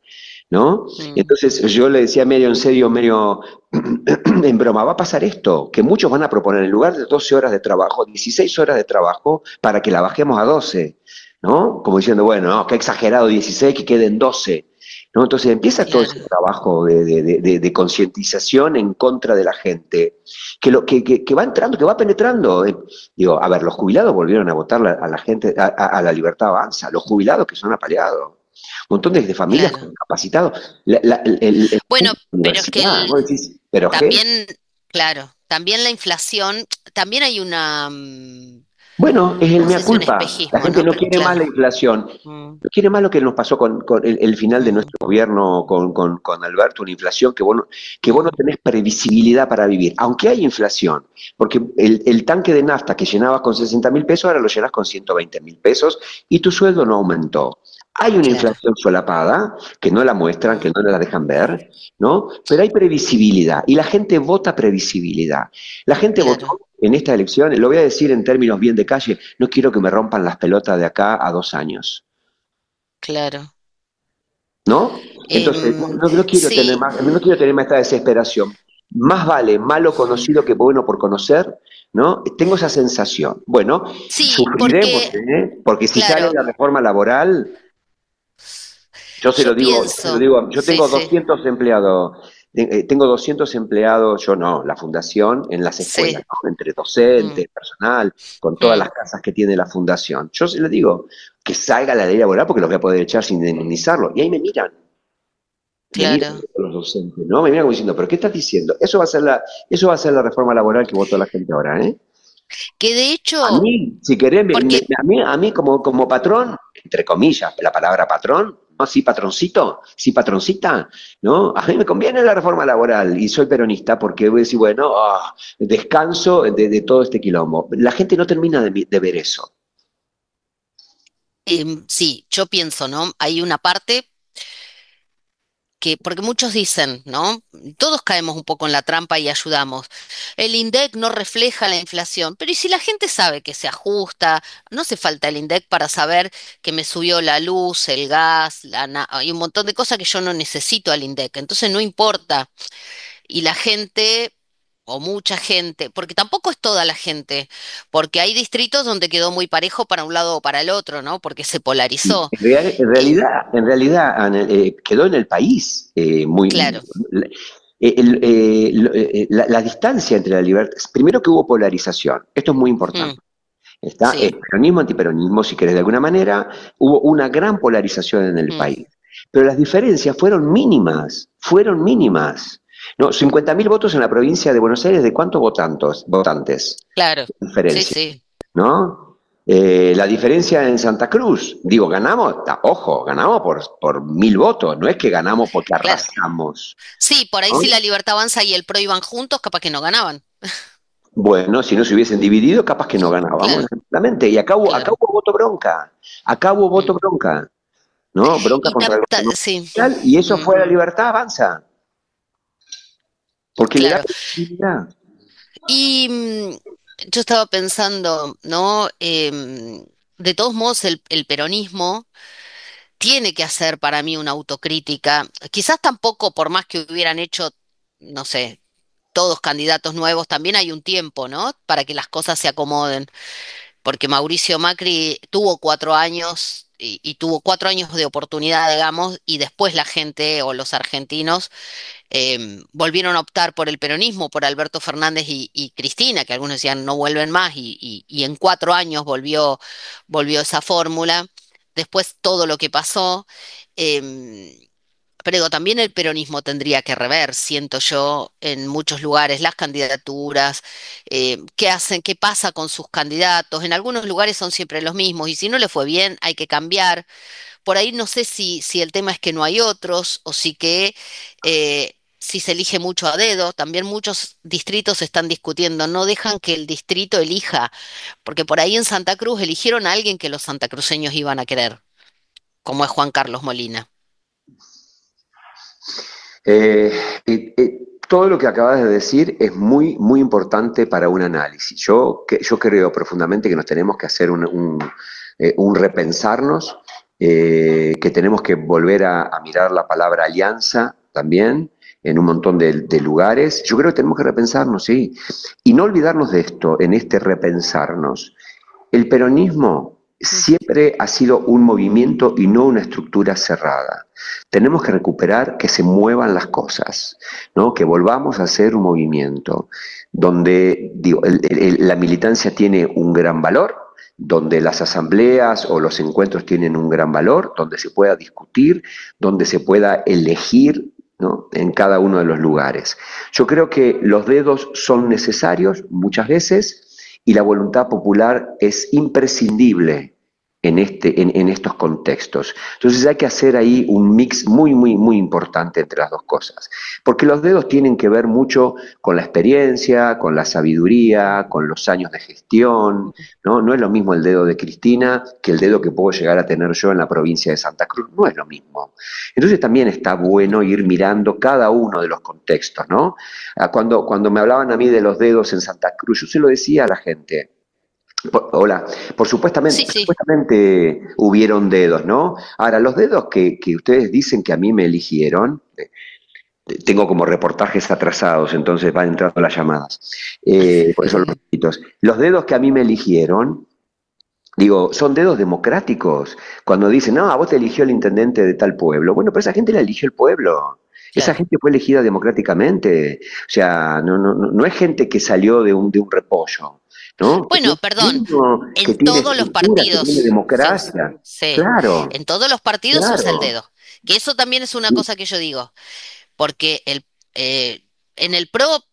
¿no? Mm. Entonces yo le decía medio en serio, medio en broma, va a pasar esto, que muchos van a proponer en lugar de doce horas de trabajo, dieciséis horas de trabajo para que la bajemos a doce, ¿no? Como diciendo, bueno, no, qué exagerado dieciséis, que queden doce, ¿no? Entonces empieza todo ese trabajo de, de, de, de concientización en contra de la gente, que, lo, que, que, que va entrando, que va penetrando. Eh, digo, a ver, los jubilados volvieron a votar la, a la gente, a, a la Libertad Avanza, los jubilados que son apaleados. Un montón de, de familias Claro. capacitadas. La, la, el, el, Bueno, pero es que el- vos decís, ¿pero qué? también, claro, también la inflación, también hay una, mm, Bueno, es el no mea sé si un culpa. La espejismo, gente ¿no? no Pero quiere más claro. la inflación. Mm. No quiere más lo que nos pasó con, con el, el final de nuestro gobierno con, con, con Alberto, una inflación que vos, no, que vos no tenés previsibilidad para vivir, aunque hay inflación, porque el, el tanque de nafta que llenabas con sesenta mil pesos, ahora lo llenas con ciento veinte mil pesos y tu sueldo no aumentó. Hay una Claro. inflación solapada, que no la muestran, que no la dejan ver, ¿no? Pero hay previsibilidad y la gente vota previsibilidad. La gente Claro. votó en esta elección, lo voy a decir en términos bien de calle, no quiero que me rompan las pelotas de acá a dos años. Claro. ¿No? Entonces, Em, no, no quiero sí. tener más, no quiero tener más esta desesperación. Más vale malo conocido que bueno por conocer, ¿no? Tengo esa sensación. Bueno, Sí, sufriremos, porque, ¿eh? Porque si claro, sale la reforma laboral, yo se yo lo digo, yo se lo pienso, digo, yo sí, tengo sí, doscientos empleados, eh, tengo doscientos empleados, yo no, la fundación en las escuelas, sí. ¿no? Entre Mm, docentes, personal, con todas mm, las casas que tiene la fundación. Yo se lo digo, que salga la ley laboral porque los voy a poder echar sin indemnizarlo. Y ahí me miran. Me miran claro. los docentes, ¿no? Me miran como diciendo, ¿pero qué estás diciendo? Eso va a ser la, eso va a ser la reforma laboral que votó la gente ahora, ¿eh? Que de A hecho, mí, si querés, me- porque, me- a mí, a mí como, como patrón, entre comillas, la palabra patrón, ¿no? Sí, patroncito, sí, patroncita, ¿no? A mí me conviene la reforma laboral y soy peronista porque voy a decir, bueno, ah, descanso de, de todo este quilombo. La gente no termina de, mi- de ver eso. em, sí, yo pienso, ¿no? Hay una parte que, porque muchos dicen, ¿no? Todos caemos un poco en la trampa y ayudamos. El INDEC no refleja la inflación, pero ¿y si la gente sabe que se ajusta? No hace falta el INDEC para saber que me subió la luz, el gas, la na- hay un montón de cosas que yo no necesito al INDEC, entonces no importa. Y la gente, o mucha gente, porque tampoco es toda la gente, porque hay distritos donde quedó muy parejo para un lado o para el otro, ¿no? Porque se polarizó. En, real- en Eh, realidad, en realidad Ana, eh, quedó en el país eh, muy... claro. la- el- eh, lo- eh, la, la distancia entre la libertad... Primero que hubo polarización, esto es muy importante. Mm, Está sí. el peronismo, antiperonismo, si querés de alguna manera, hubo una gran polarización en el Mm, país. Pero las diferencias fueron mínimas, fueron mínimas. No, cincuenta mil votos en la provincia de Buenos Aires, ¿de cuántos votantes? votantes? claro. Sí, Diferencia, sí. ¿no? Eh, la diferencia en Santa Cruz, digo, ganamos, ta- ojo, ganamos por, por mil votos, no es que ganamos porque Claro. arrasamos, Sí, por ahí ¿no? si la Libertad Avanza y el P R O iban juntos, capaz que no ganaban. Bueno, si no se hubiesen dividido, capaz que no ganábamos, Claro, exactamente. Y acá hubo, acá claro. hubo voto bronca, acá hubo voto Mm. bronca. ¿No? Bronca Y contra el tanta, gobierno sí, social, y eso mm, fue la libertad avanza, porque le da claro. credibilidad. Y mm, yo estaba pensando, ¿no? Em, de todos modos, el, el peronismo tiene que hacer para mí una autocrítica. Quizás tampoco, por más que hubieran hecho, no sé, todos candidatos nuevos, también hay un tiempo, ¿no? Para que las cosas se acomoden. Porque Mauricio Macri tuvo cuatro años y, y tuvo cuatro años de oportunidad, digamos, y después la gente o los argentinos eh, volvieron a optar por el peronismo, por Alberto Fernández y, y Cristina, que algunos decían no vuelven más, y, y- y en cuatro años volvió, volvió esa fórmula. Después todo lo que pasó. em, pero digo, también el peronismo tendría que rever, siento yo, en muchos lugares, las candidaturas, eh, qué hacen, qué pasa con sus candidatos. En algunos lugares son siempre los mismos y si no le fue bien, hay que cambiar. Por ahí no sé si, si el tema es que no hay otros o si que eh, si se elige mucho a dedo. También muchos distritos están discutiendo, no dejan que el distrito elija, porque por ahí en Santa Cruz eligieron a alguien que los santacruceños iban a querer, como es Juan Carlos Molina. Eh, eh, eh, todo lo que acabas de decir es muy, muy importante para un análisis. Yo, que, yo creo profundamente que nos tenemos que hacer un, un, eh, un repensarnos eh, que tenemos que volver a, a mirar la palabra alianza también en un montón de, de lugares. Yo creo que tenemos que repensarnos, sí, y no olvidarnos de esto, en este repensarnos. El peronismo siempre ha sido un movimiento y no una estructura cerrada. Tenemos que recuperar que se muevan las cosas, ¿no? Que volvamos a ser un movimiento donde digo, el, el, la militancia tiene un gran valor, donde las asambleas o los encuentros tienen un gran valor, donde se pueda discutir, donde se pueda elegir, ¿no? En cada uno de los lugares. Yo creo que los dedos son necesarios muchas veces, y la voluntad popular es imprescindible en, este, en, en estos contextos. Entonces hay que hacer ahí un mix muy, muy, muy importante entre las dos cosas. Porque los dedos tienen que ver mucho con la experiencia, con la sabiduría, con los años de gestión, ¿no? No es lo mismo el dedo de Cristina que el dedo que puedo llegar a tener yo en la provincia de Santa Cruz. No es lo mismo. Entonces también está bueno ir mirando cada uno de los contextos, ¿no? Cuando, cuando me hablaban a mí de los dedos en Santa Cruz, yo se lo decía a la gente. Por, hola, por supuestamente, sí, sí. supuestamente hubieron dedos, ¿no? Ahora, los dedos que, que ustedes dicen que a mí me eligieron, eh, tengo como reportajes atrasados, entonces van entrando las llamadas, eh, por eso los repito. Los dedos que a mí me eligieron, digo, son dedos democráticos. Cuando dicen, no, a vos te eligió el intendente de tal pueblo, bueno, pero esa gente la eligió el pueblo. Esa gente fue elegida democráticamente. O sea, no, no, no es gente que salió de un, de un repollo, ¿no? Bueno, es perdón, en todos los partidos. Que tiene democracia. Sí, sí, claro. En todos los partidos claro. usa el dedo. Que eso también es una cosa que yo digo. Porque el, eh, en el P R O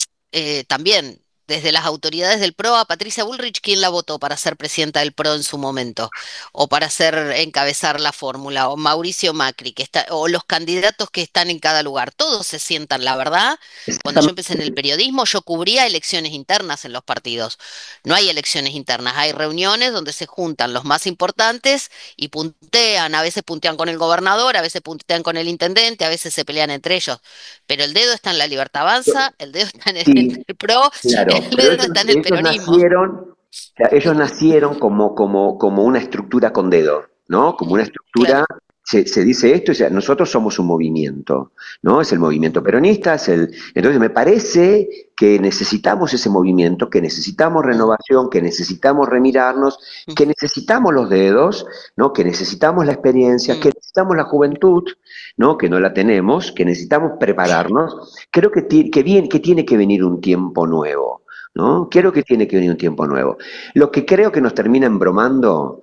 eh, también, desde las autoridades del P R O, a Patricia Bullrich, ¿quién la votó para ser presidenta del P R O en su momento? O para ser, encabezar la fórmula, o Mauricio Macri, que está, o los candidatos que están en cada lugar. Todos se sientan, la verdad. Cuando yo empecé en el periodismo, yo cubría elecciones internas en los partidos. No hay elecciones internas, hay reuniones donde se juntan los más importantes y puntean. A veces puntean con el gobernador, a veces puntean con el intendente, a veces se pelean entre ellos. Pero el dedo está en la Libertad Avanza, el dedo está en el, sí, en el P R O, claro, el dedo ellos, está en el ellos peronismo. Nacieron, o sea, ellos nacieron como, como, como una estructura con dedo, ¿no? Como una estructura, claro. se, se dice esto, o sea, nosotros somos un movimiento, ¿no? Es el movimiento peronista, es el... Entonces me parece que necesitamos ese movimiento, que necesitamos renovación, que necesitamos remirarnos, que necesitamos los dedos, ¿no? Que necesitamos la experiencia, mm. que necesitamos la juventud, ¿no? Que no la tenemos, que necesitamos prepararnos. Creo que, que, bien, que tiene que venir un tiempo nuevo, ¿no? Creo que tiene que venir un tiempo nuevo. Lo que creo que nos termina embromando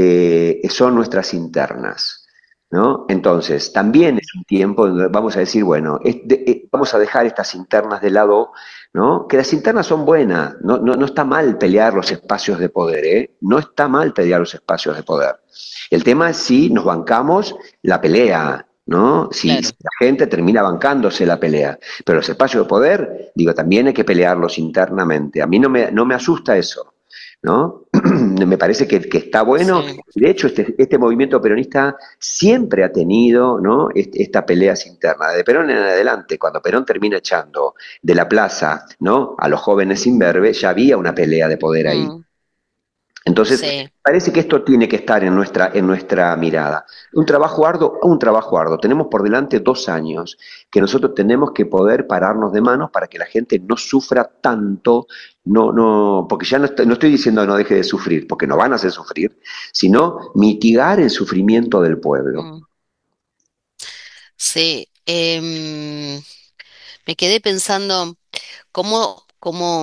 eh, son nuestras internas, ¿no? Entonces, también es un tiempo donde vamos a decir, bueno, es de, eh, vamos a dejar estas internas de lado, ¿no? Que las internas son buenas, no, no, no está mal pelear los espacios de poder, ¿eh? No está mal pelear los espacios de poder. El tema es si nos bancamos la pelea, ¿no? Si, claro. si la gente termina bancándose la pelea. Pero los espacios de poder, digo, también hay que pelearlos internamente. A mí no me, no me asusta eso, ¿no? Me parece que, que está bueno. Sí. De hecho, este, este movimiento peronista siempre ha tenido, ¿no? Este, esta peleas internas. De Perón en adelante, cuando Perón termina echando de la plaza, ¿no? A los jóvenes imberbes, ya había una pelea de poder ahí. Mm. Entonces, sí. parece que esto tiene que estar en nuestra, en nuestra mirada. Un trabajo arduo, un trabajo arduo. Tenemos por delante dos años que nosotros tenemos que poder pararnos de manos para que la gente no sufra tanto, no, no, porque ya no estoy, no estoy diciendo no deje de sufrir, porque no van a hacer sufrir, sino mitigar el sufrimiento del pueblo. Sí, eh, me quedé pensando cómo, cómo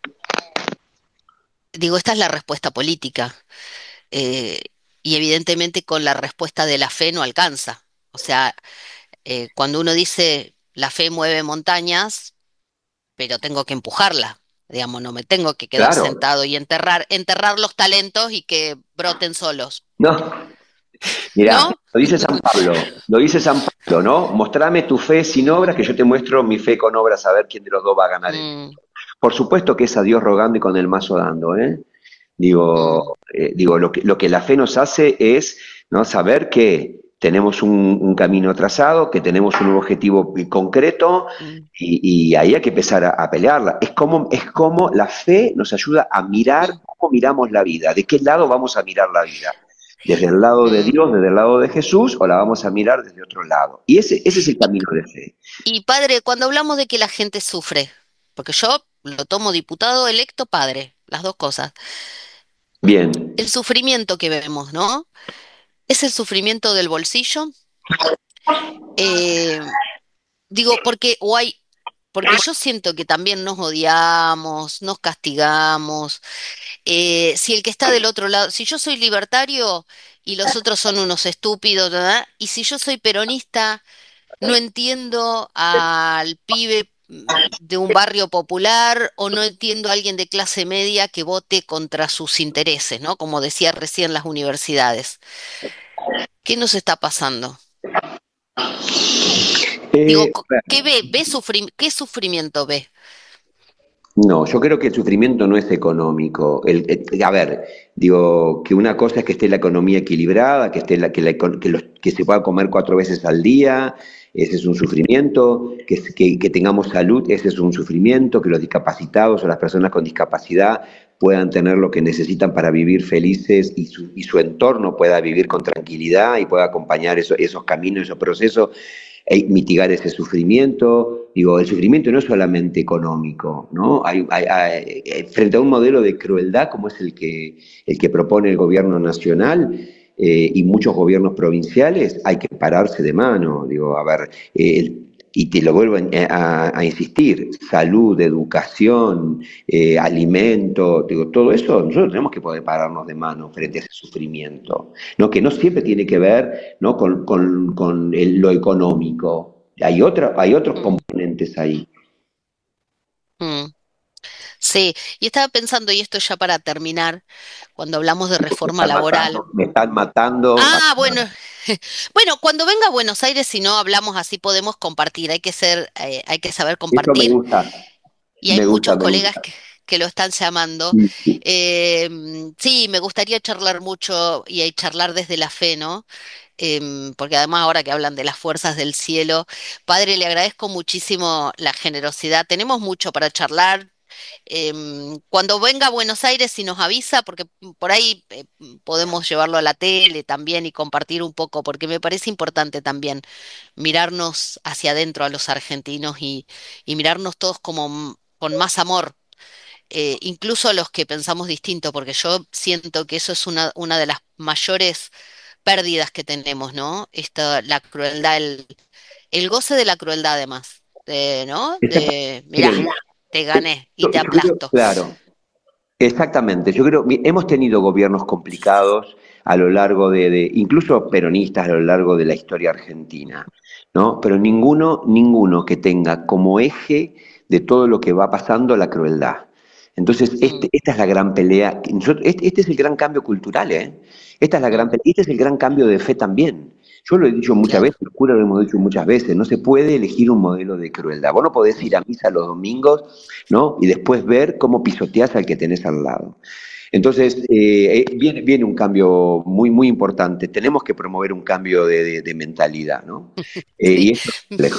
digo, esta es la respuesta política, eh, y evidentemente con la respuesta de la fe no alcanza. O sea, eh, cuando uno dice la fe mueve montañas, pero tengo que empujarla, digamos, no me tengo que quedar claro. sentado y enterrar, enterrar los talentos y que broten solos. No, mirá, ¿no? Lo dice San Pablo, lo dice San Pablo, ¿no? Mostrame tu fe sin obras, que yo te muestro mi fe con obras, a ver quién de los dos va a ganar. Mm. Por supuesto que es a Dios rogando y con el mazo dando, ¿eh? Digo, eh, digo lo, que, lo que la fe nos hace es, ¿no? Saber que tenemos un, un camino trazado, que tenemos un objetivo concreto y, y ahí hay que empezar a, a pelearla. Es como, es como la fe nos ayuda a mirar cómo miramos la vida, de qué lado vamos a mirar la vida. desde el lado de Mm. Dios, desde el lado de Jesús, o la vamos a mirar desde otro lado. Y ese, ese es el camino de fe. Y padre, cuando hablamos de que la gente sufre, porque yo lo tomo diputado electo padre, las dos cosas, Bien. el sufrimiento que vemos, ¿no? ¿Es el sufrimiento del bolsillo? Eh, digo, porque, o hay, porque yo siento que también nos odiamos, nos castigamos. Eh, si el que está del otro lado, si yo soy libertario y los otros son unos estúpidos, ¿verdad? Y si yo soy peronista, no entiendo al pibe mm, de un barrio popular o no entiendo a alguien de clase media que vote contra sus intereses, ¿no? Como decía recién las universidades. ¿Qué nos está pasando? Digo, Eh, co- ¿qué ve? ¿Ve sufri- ¿Qué sufrimiento ve? No, yo creo que el sufrimiento no es económico. El- el- a ver, digo, que una cosa es que esté la economía equilibrada, que esté la, que, la econ- que los- que se pueda comer cuatro veces al día, ese es un sufrimiento, que, es- que, que tengamos salud, ese es un sufrimiento, que los discapacitados o las personas con discapacidad puedan tener lo que necesitan para vivir felices y su, y su entorno pueda vivir con tranquilidad y pueda acompañar eso- esos caminos, esos procesos e mitigar ese sufrimiento. Digo, el sufrimiento no es solamente económico, ¿no? Hay, hay- hay- eh, frente a un modelo de crueldad como es el que, el que propone el gobierno nacional eh, y muchos gobiernos provinciales, hay que pararse de mano. Digo, a ver, eh, el- y te lo vuelvo a, a- a insistir, salud, educación, eh, alimento, digo, todo eso, nosotros tenemos que poder pararnos de mano frente a ese sufrimiento, ¿no? Que no siempre tiene que ver, ¿no? con, con- con el- lo económico. Hay, otra, hay otros Mm, componentes ahí. mm. Sí, y estaba pensando, y esto ya para terminar, cuando hablamos de Me reforma están laboral. matando, me están matando. Ah, bueno, bueno, cuando venga a Buenos Aires, si no hablamos así, podemos compartir. Hay que ser, eh, hay que saber Eso me compartir. gusta, Y hay me gusta, muchos me colegas gusta. que, que lo están llamando. Sí, sí. Eh, sí, me gustaría charlar mucho y ahí charlar desde la fe, ¿no? Em, porque además ahora que hablan de las fuerzas del cielo, Padre, le agradezco muchísimo la generosidad. Tenemos mucho para charlar. Em, cuando venga a Buenos Aires, si nos avisa, porque por ahí eh, podemos llevarlo a la tele también y compartir un poco, porque me parece importante también mirarnos hacia adentro a los argentinos y, y mirarnos todos como m- con más amor, eh, incluso los que pensamos distinto, porque yo siento que eso es una, una de las mayores pérdidas que tenemos, ¿no? Esta, la crueldad, el, el goce de la crueldad además, de, ¿no? Esa- De, mirá, Miren, te gané y yo- te yo creo- aplasto. claro, exactamente. Yo creo, mi- hemos tenido gobiernos complicados a lo largo de, de- incluso peronistas a lo largo de la historia argentina, ¿no? Pero ninguno, ninguno que tenga como eje de todo lo que va pasando la crueldad. Entonces, este- esta es la gran pelea. que nosotros- este, este es el gran cambio cultural, ¿eh? Esta es la gran, pe- este es el gran cambio de fe también. Yo lo he dicho muchas Claro. veces, los curas lo hemos dicho muchas veces, no se puede elegir un modelo de crueldad. Vos no podés ir a misa los domingos, ¿no? Y después ver cómo pisoteás al que tenés al lado. Entonces, eh, eh, viene, viene un cambio muy, muy importante. Tenemos que promover un cambio de, de- de mentalidad, ¿no? Eh, Sí. y esto es complejo.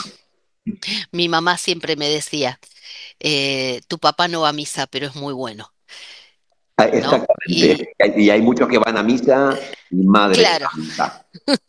Mi mamá siempre me decía, eh, tu papá no va a misa, pero es muy bueno, Ah, ¿no? Y exactamente. Y hay muchos que van a misa y Madre claro, Santa.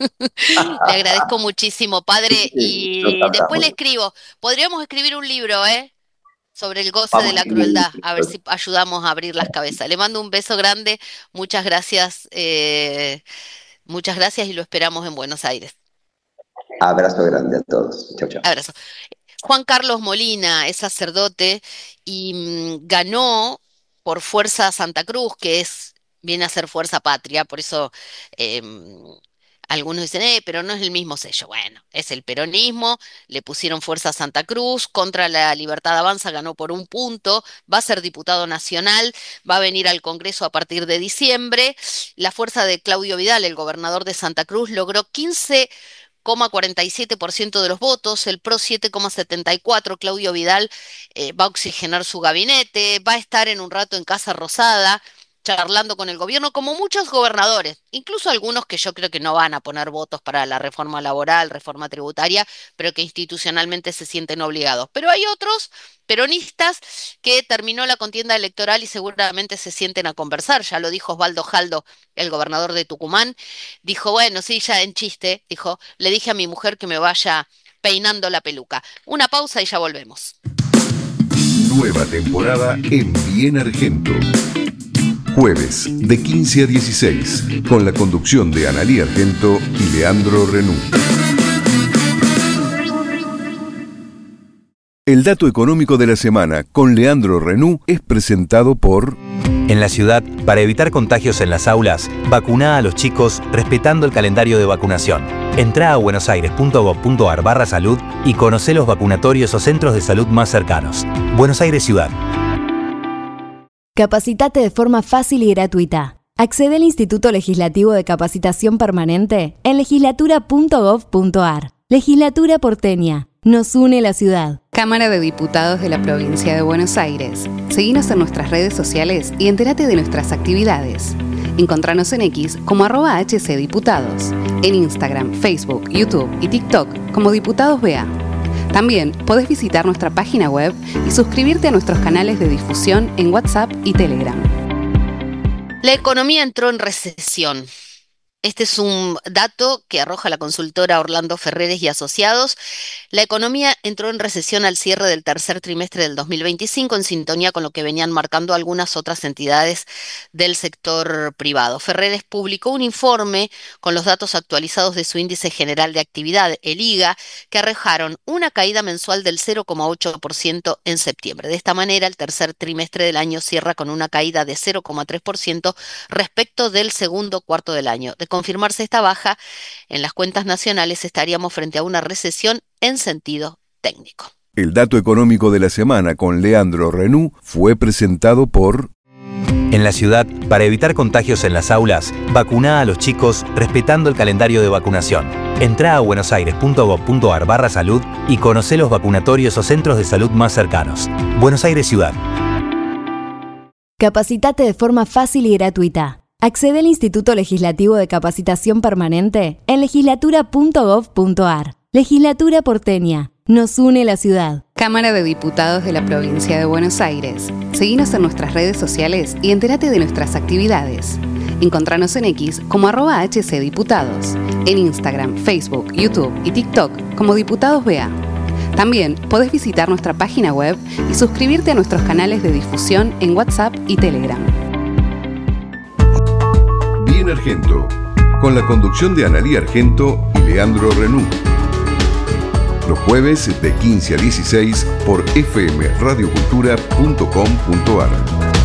le agradezco muchísimo, padre, Sí, nos y después le hablamos. escribo. Podríamos escribir un libro, ¿eh? Sobre el goce Vamos de a la escribir un crueldad, a ver libro. si ayudamos a abrir las cabezas. Le mando un beso grande, muchas gracias, eh, muchas gracias y lo esperamos en Buenos Aires. Abrazo grande a todos. Chao, chao. Abrazo. Juan Carlos Molina es sacerdote y mm, ganó por Fuerza Santa Cruz, que es, viene a ser Fuerza Patria, por eso eh, algunos dicen, eh, pero no es el mismo sello. Bueno, es el peronismo, le pusieron Fuerza Santa Cruz, contra la Libertad Avanza ganó por un punto, va a ser diputado nacional, va a venir al Congreso a partir de diciembre. La fuerza de Claudio Vidal, el gobernador de Santa Cruz, logró quince coma cuarenta y siete por ciento de los votos, el PRO siete coma setenta y cuatro. Claudio Vidal eh, va a oxigenar su gabinete, va a estar en un rato en Casa Rosada, charlando con el gobierno, como muchos gobernadores, incluso algunos que yo creo que no van a poner votos para la reforma laboral, reforma tributaria, pero que institucionalmente se sienten obligados. Pero hay otros peronistas que terminó la contienda electoral y seguramente se sienten a conversar. Ya lo dijo Osvaldo Jaldo, el gobernador de Tucumán. Dijo, bueno, sí, ya en chiste, dijo, le dije a mi mujer que me vaya peinando la peluca. Una pausa y ya volvemos. Nueva temporada en Bien Argento. Jueves de quince a dieciséis, con la conducción de Analía Argento y Leandro Renú. El dato económico de la semana con Leandro Renú es presentado por... En la ciudad, para evitar contagios en las aulas, vacuná a los chicos respetando el calendario de vacunación. Entrá a buenosaires.gov.ar barra salud y conocé los vacunatorios o centros de salud más cercanos. Buenos Aires Ciudad. Capacitate de forma fácil y gratuita. Accede al Instituto Legislativo de Capacitación Permanente en legislatura punto gov punto ar. Legislatura porteña. Nos une la ciudad. Cámara de Diputados de la Provincia de Buenos Aires. Seguinos en nuestras redes sociales y entérate de nuestras actividades. Encontranos en X como arroba hcdiputados. En Instagram, Facebook, YouTube y TikTok como Diputados B A. También podés visitar nuestra página web y suscribirte a nuestros canales de difusión en WhatsApp y Telegram. La economía entró en recesión. Este es un dato que arroja la consultora Orlando Ferreres y Asociados. La economía entró en recesión al cierre del tercer trimestre del dos mil veinticinco, en sintonía con lo que venían marcando algunas otras entidades del sector privado. Ferreres publicó un informe con los datos actualizados de su índice general de actividad, el I G A, que arrojaron una caída mensual del cero coma ocho por ciento en septiembre. De esta manera, el tercer trimestre del año cierra con una caída de cero coma tres por ciento respecto del segundo cuarto del año. De confirmarse esta baja en las cuentas nacionales, estaríamos frente a una recesión en sentido técnico. El dato económico de la semana con Leandro Renú fue presentado por... En la ciudad, para evitar contagios en las aulas, vacuná a los chicos respetando el calendario de vacunación. Entrá a buenosaires.gov.ar barra salud y conocé los vacunatorios o centros de salud más cercanos. Buenos Aires Ciudad. Capacitate de forma fácil y gratuita. Accede al Instituto Legislativo de Capacitación Permanente en legislatura punto gov punto ar. Legislatura porteña. Nos une la ciudad. Cámara de Diputados de la Provincia de Buenos Aires. Seguinos en nuestras redes sociales y entérate de nuestras actividades. Encontranos en X como arroba hcdiputados. En Instagram, Facebook, YouTube y TikTok como Diputados B A. También podés visitar nuestra página web y suscribirte a nuestros canales de difusión en WhatsApp y Telegram. Bien Argento, con la conducción de Analía Argento y Leandro Renú. Los jueves de quince a dieciséis por f m radio cultura punto com punto ar.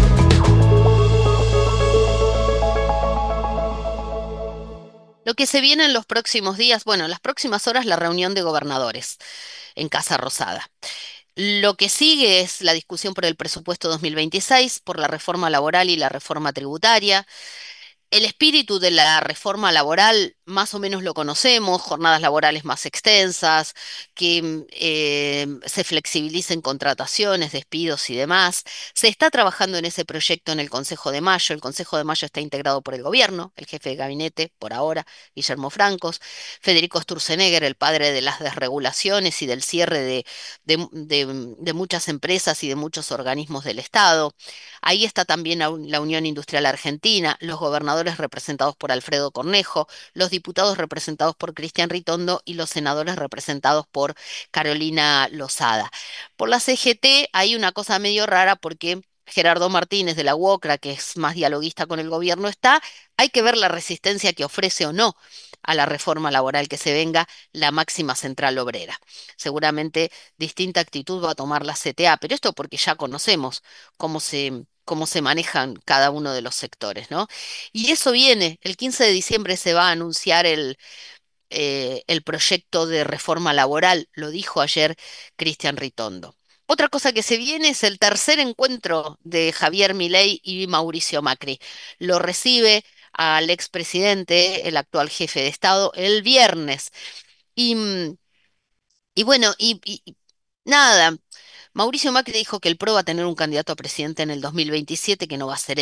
Lo que se viene en los próximos días, bueno, en las próximas horas, la reunión de gobernadores en Casa Rosada. Lo que sigue es la discusión por el presupuesto dos mil veintiséis, por la reforma laboral y la reforma tributaria. El espíritu de la reforma laboral más o menos lo conocemos: jornadas laborales más extensas, que eh, se flexibilicen contrataciones, despidos y demás. Se está trabajando en ese proyecto en el Consejo de Mayo. El Consejo de Mayo está integrado por el gobierno, el jefe de gabinete, por ahora, Guillermo Francos, Federico Sturzenegger, el padre de las desregulaciones y del cierre de, de, de, de muchas empresas y de muchos organismos del Estado. Ahí está también la Unión Industrial Argentina, los gobernadores representados por Alfredo Cornejo, los diputados representados por Cristian Ritondo y los senadores representados por Carolina Lozada. Por la C G T hay una cosa medio rara, porque Gerardo Martínez de la UOCRA, que es más dialoguista con el gobierno, está. Hay que ver la resistencia que ofrece o no a la reforma laboral que se venga la máxima central obrera. Seguramente distinta actitud va a tomar la C T A, pero esto porque ya conocemos cómo se... cómo se manejan cada uno de los sectores, ¿no? Y eso viene, el quince de diciembre se va a anunciar el, eh, el proyecto de reforma laboral, lo dijo ayer Cristian Ritondo. Otra cosa que se viene es el tercer encuentro de Javier Milei y Mauricio Macri. Lo recibe al expresidente, el actual jefe de Estado, el viernes. Y, y bueno, y, y nada... Mauricio Macri dijo que el P R O va a tener un candidato a presidente en el dos mil veintisiete, que no va a ser él.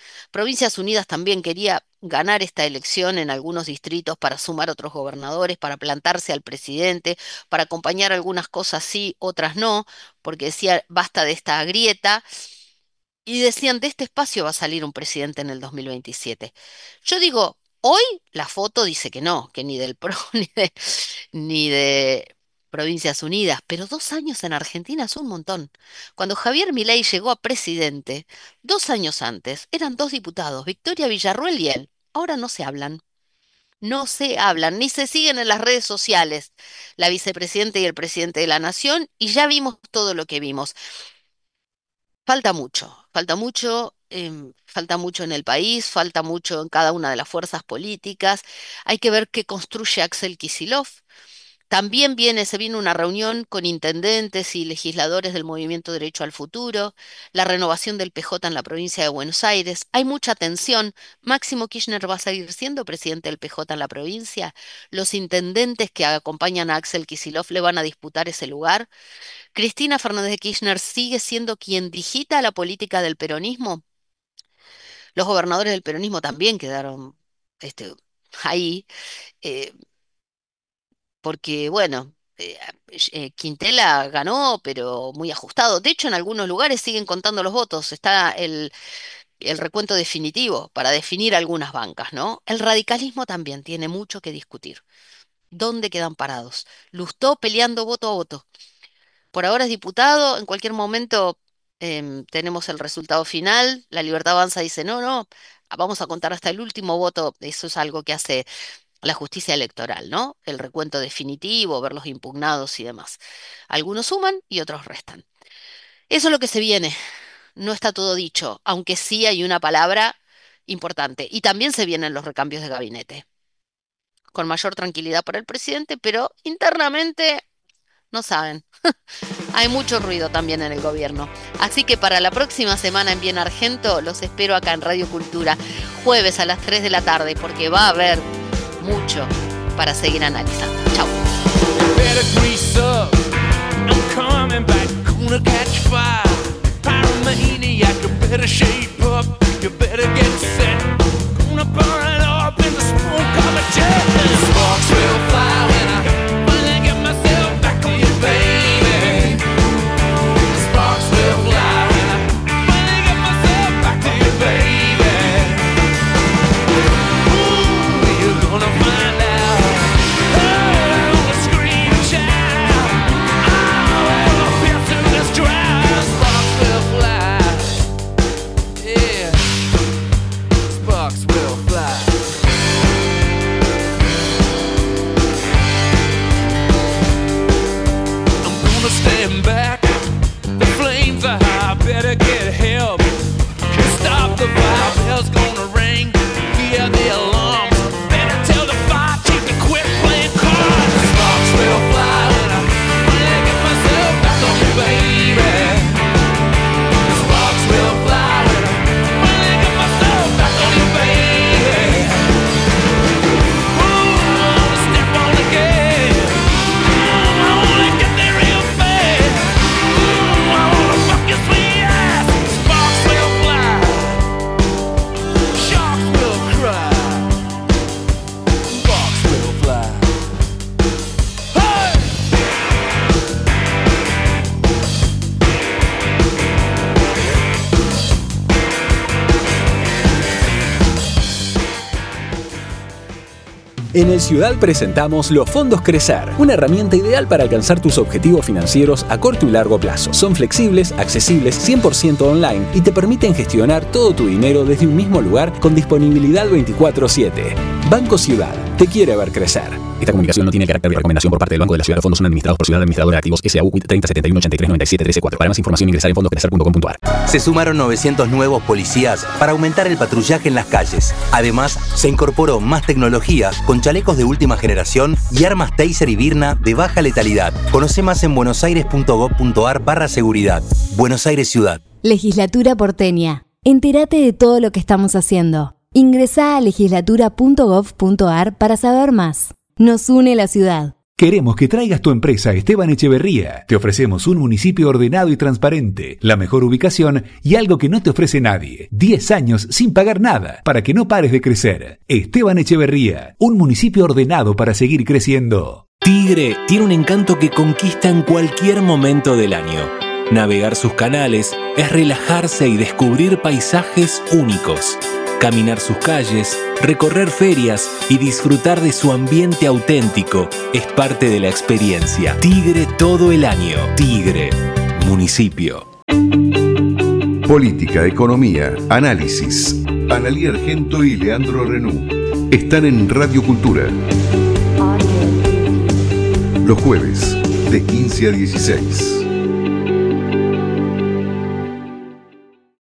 Provincias Unidas también quería ganar esta elección en algunos distritos para sumar otros gobernadores, para plantarse al presidente, para acompañar algunas cosas sí, otras no, porque decía, basta de esta grieta. Y decían, de este espacio va a salir un presidente en el dos mil veintisiete. Yo digo, hoy la foto dice que no, que ni del P R O ni de, ni de Provincias Unidas, pero dos años en Argentina es un montón. Cuando Javier Milei llegó a presidente, dos años antes, eran dos diputados, Victoria Villarruel y él. Ahora no se hablan. No se hablan, ni se siguen en las redes sociales, la vicepresidenta y el presidente de la Nación, y ya vimos todo lo que vimos. Falta mucho, falta mucho, em, falta mucho en el país, falta mucho en cada una de las fuerzas políticas. Hay que ver qué construye Axel Kicillof. También viene, se viene una reunión con intendentes y legisladores del Movimiento Derecho al Futuro, la renovación del P J en la provincia de Buenos Aires. Hay mucha tensión. Máximo Kirchner va a seguir siendo presidente del P J en la provincia. Los intendentes que acompañan a Axel Kicillof le van a disputar ese lugar. Cristina Fernández de Kirchner sigue siendo quien digita la política del peronismo. Los gobernadores del peronismo también quedaron este, ahí. Eh, porque, bueno, eh, eh, Quintela ganó, pero muy ajustado. De hecho, en algunos lugares siguen contando los votos. Está el, el recuento definitivo para definir algunas bancas, ¿no? El radicalismo también tiene mucho que discutir. ¿Dónde quedan parados? Lustó peleando voto a voto. Por ahora es diputado, en cualquier momento em, tenemos el resultado final. La Libertad Avanza dice, no, no, vamos a contar hasta el último voto. Eso es algo que hace la justicia electoral, ¿no? El recuento definitivo, ver los impugnados y demás. Algunos suman y otros restan. Eso es lo que se viene. No está todo dicho, aunque sí hay una palabra importante. Y también se vienen los recambios de gabinete. Con mayor tranquilidad para el presidente, pero internamente no saben. Hay mucho ruido también en el gobierno. Así que para la próxima semana en Bien Argento los espero acá en Radio Cultura, jueves a las tres de la tarde, porque va a haber mucho para seguir analizando. Chau. En el Ciudad presentamos los fondos Crecer, una herramienta ideal para alcanzar tus objetivos financieros a corto y largo plazo. Son flexibles, accesibles, cien por ciento online y te permiten gestionar todo tu dinero desde un mismo lugar con disponibilidad veinticuatro siete. Banco Ciudad, te quiere ver crecer. Esta comunicación no tiene carácter de recomendación por parte del Banco de la Ciudad. Los fondos son administrados por Ciudad Administradora de Activos S A U treinta setenta y uno ochenta y tres noventa y siete trece cuatro. Para más información ingresar en fondos crecer punto com punto a r. Se sumaron novecientos nuevos policías para aumentar el patrullaje en las calles. Además, se incorporó más tecnología con chalecos de última generación y armas Taser y Birna de baja letalidad. Conoce más en buenosaires punto gob punto a r barra seguridad. Buenos Aires Ciudad. Legislatura porteña. Entérate de todo lo que estamos haciendo. Ingresá a legislatura punto gob punto a r para saber más. Nos une la ciudad. Queremos que traigas tu empresa a Esteban Echeverría. Te ofrecemos un municipio ordenado y transparente, la mejor ubicación y algo que no te ofrece nadie. diez años sin pagar nada para que no pares de crecer. Esteban Echeverría, un municipio ordenado para seguir creciendo. Tigre tiene un encanto que conquista en cualquier momento del año. Navegar sus canales es relajarse y descubrir paisajes únicos. Caminar sus calles, recorrer ferias y disfrutar de su ambiente auténtico es parte de la experiencia. Tigre todo el año. Tigre, municipio. Política, economía, análisis. Analía Argento y Leandro Renú están en Radio Cultura. Los jueves, de quince a dieciséis.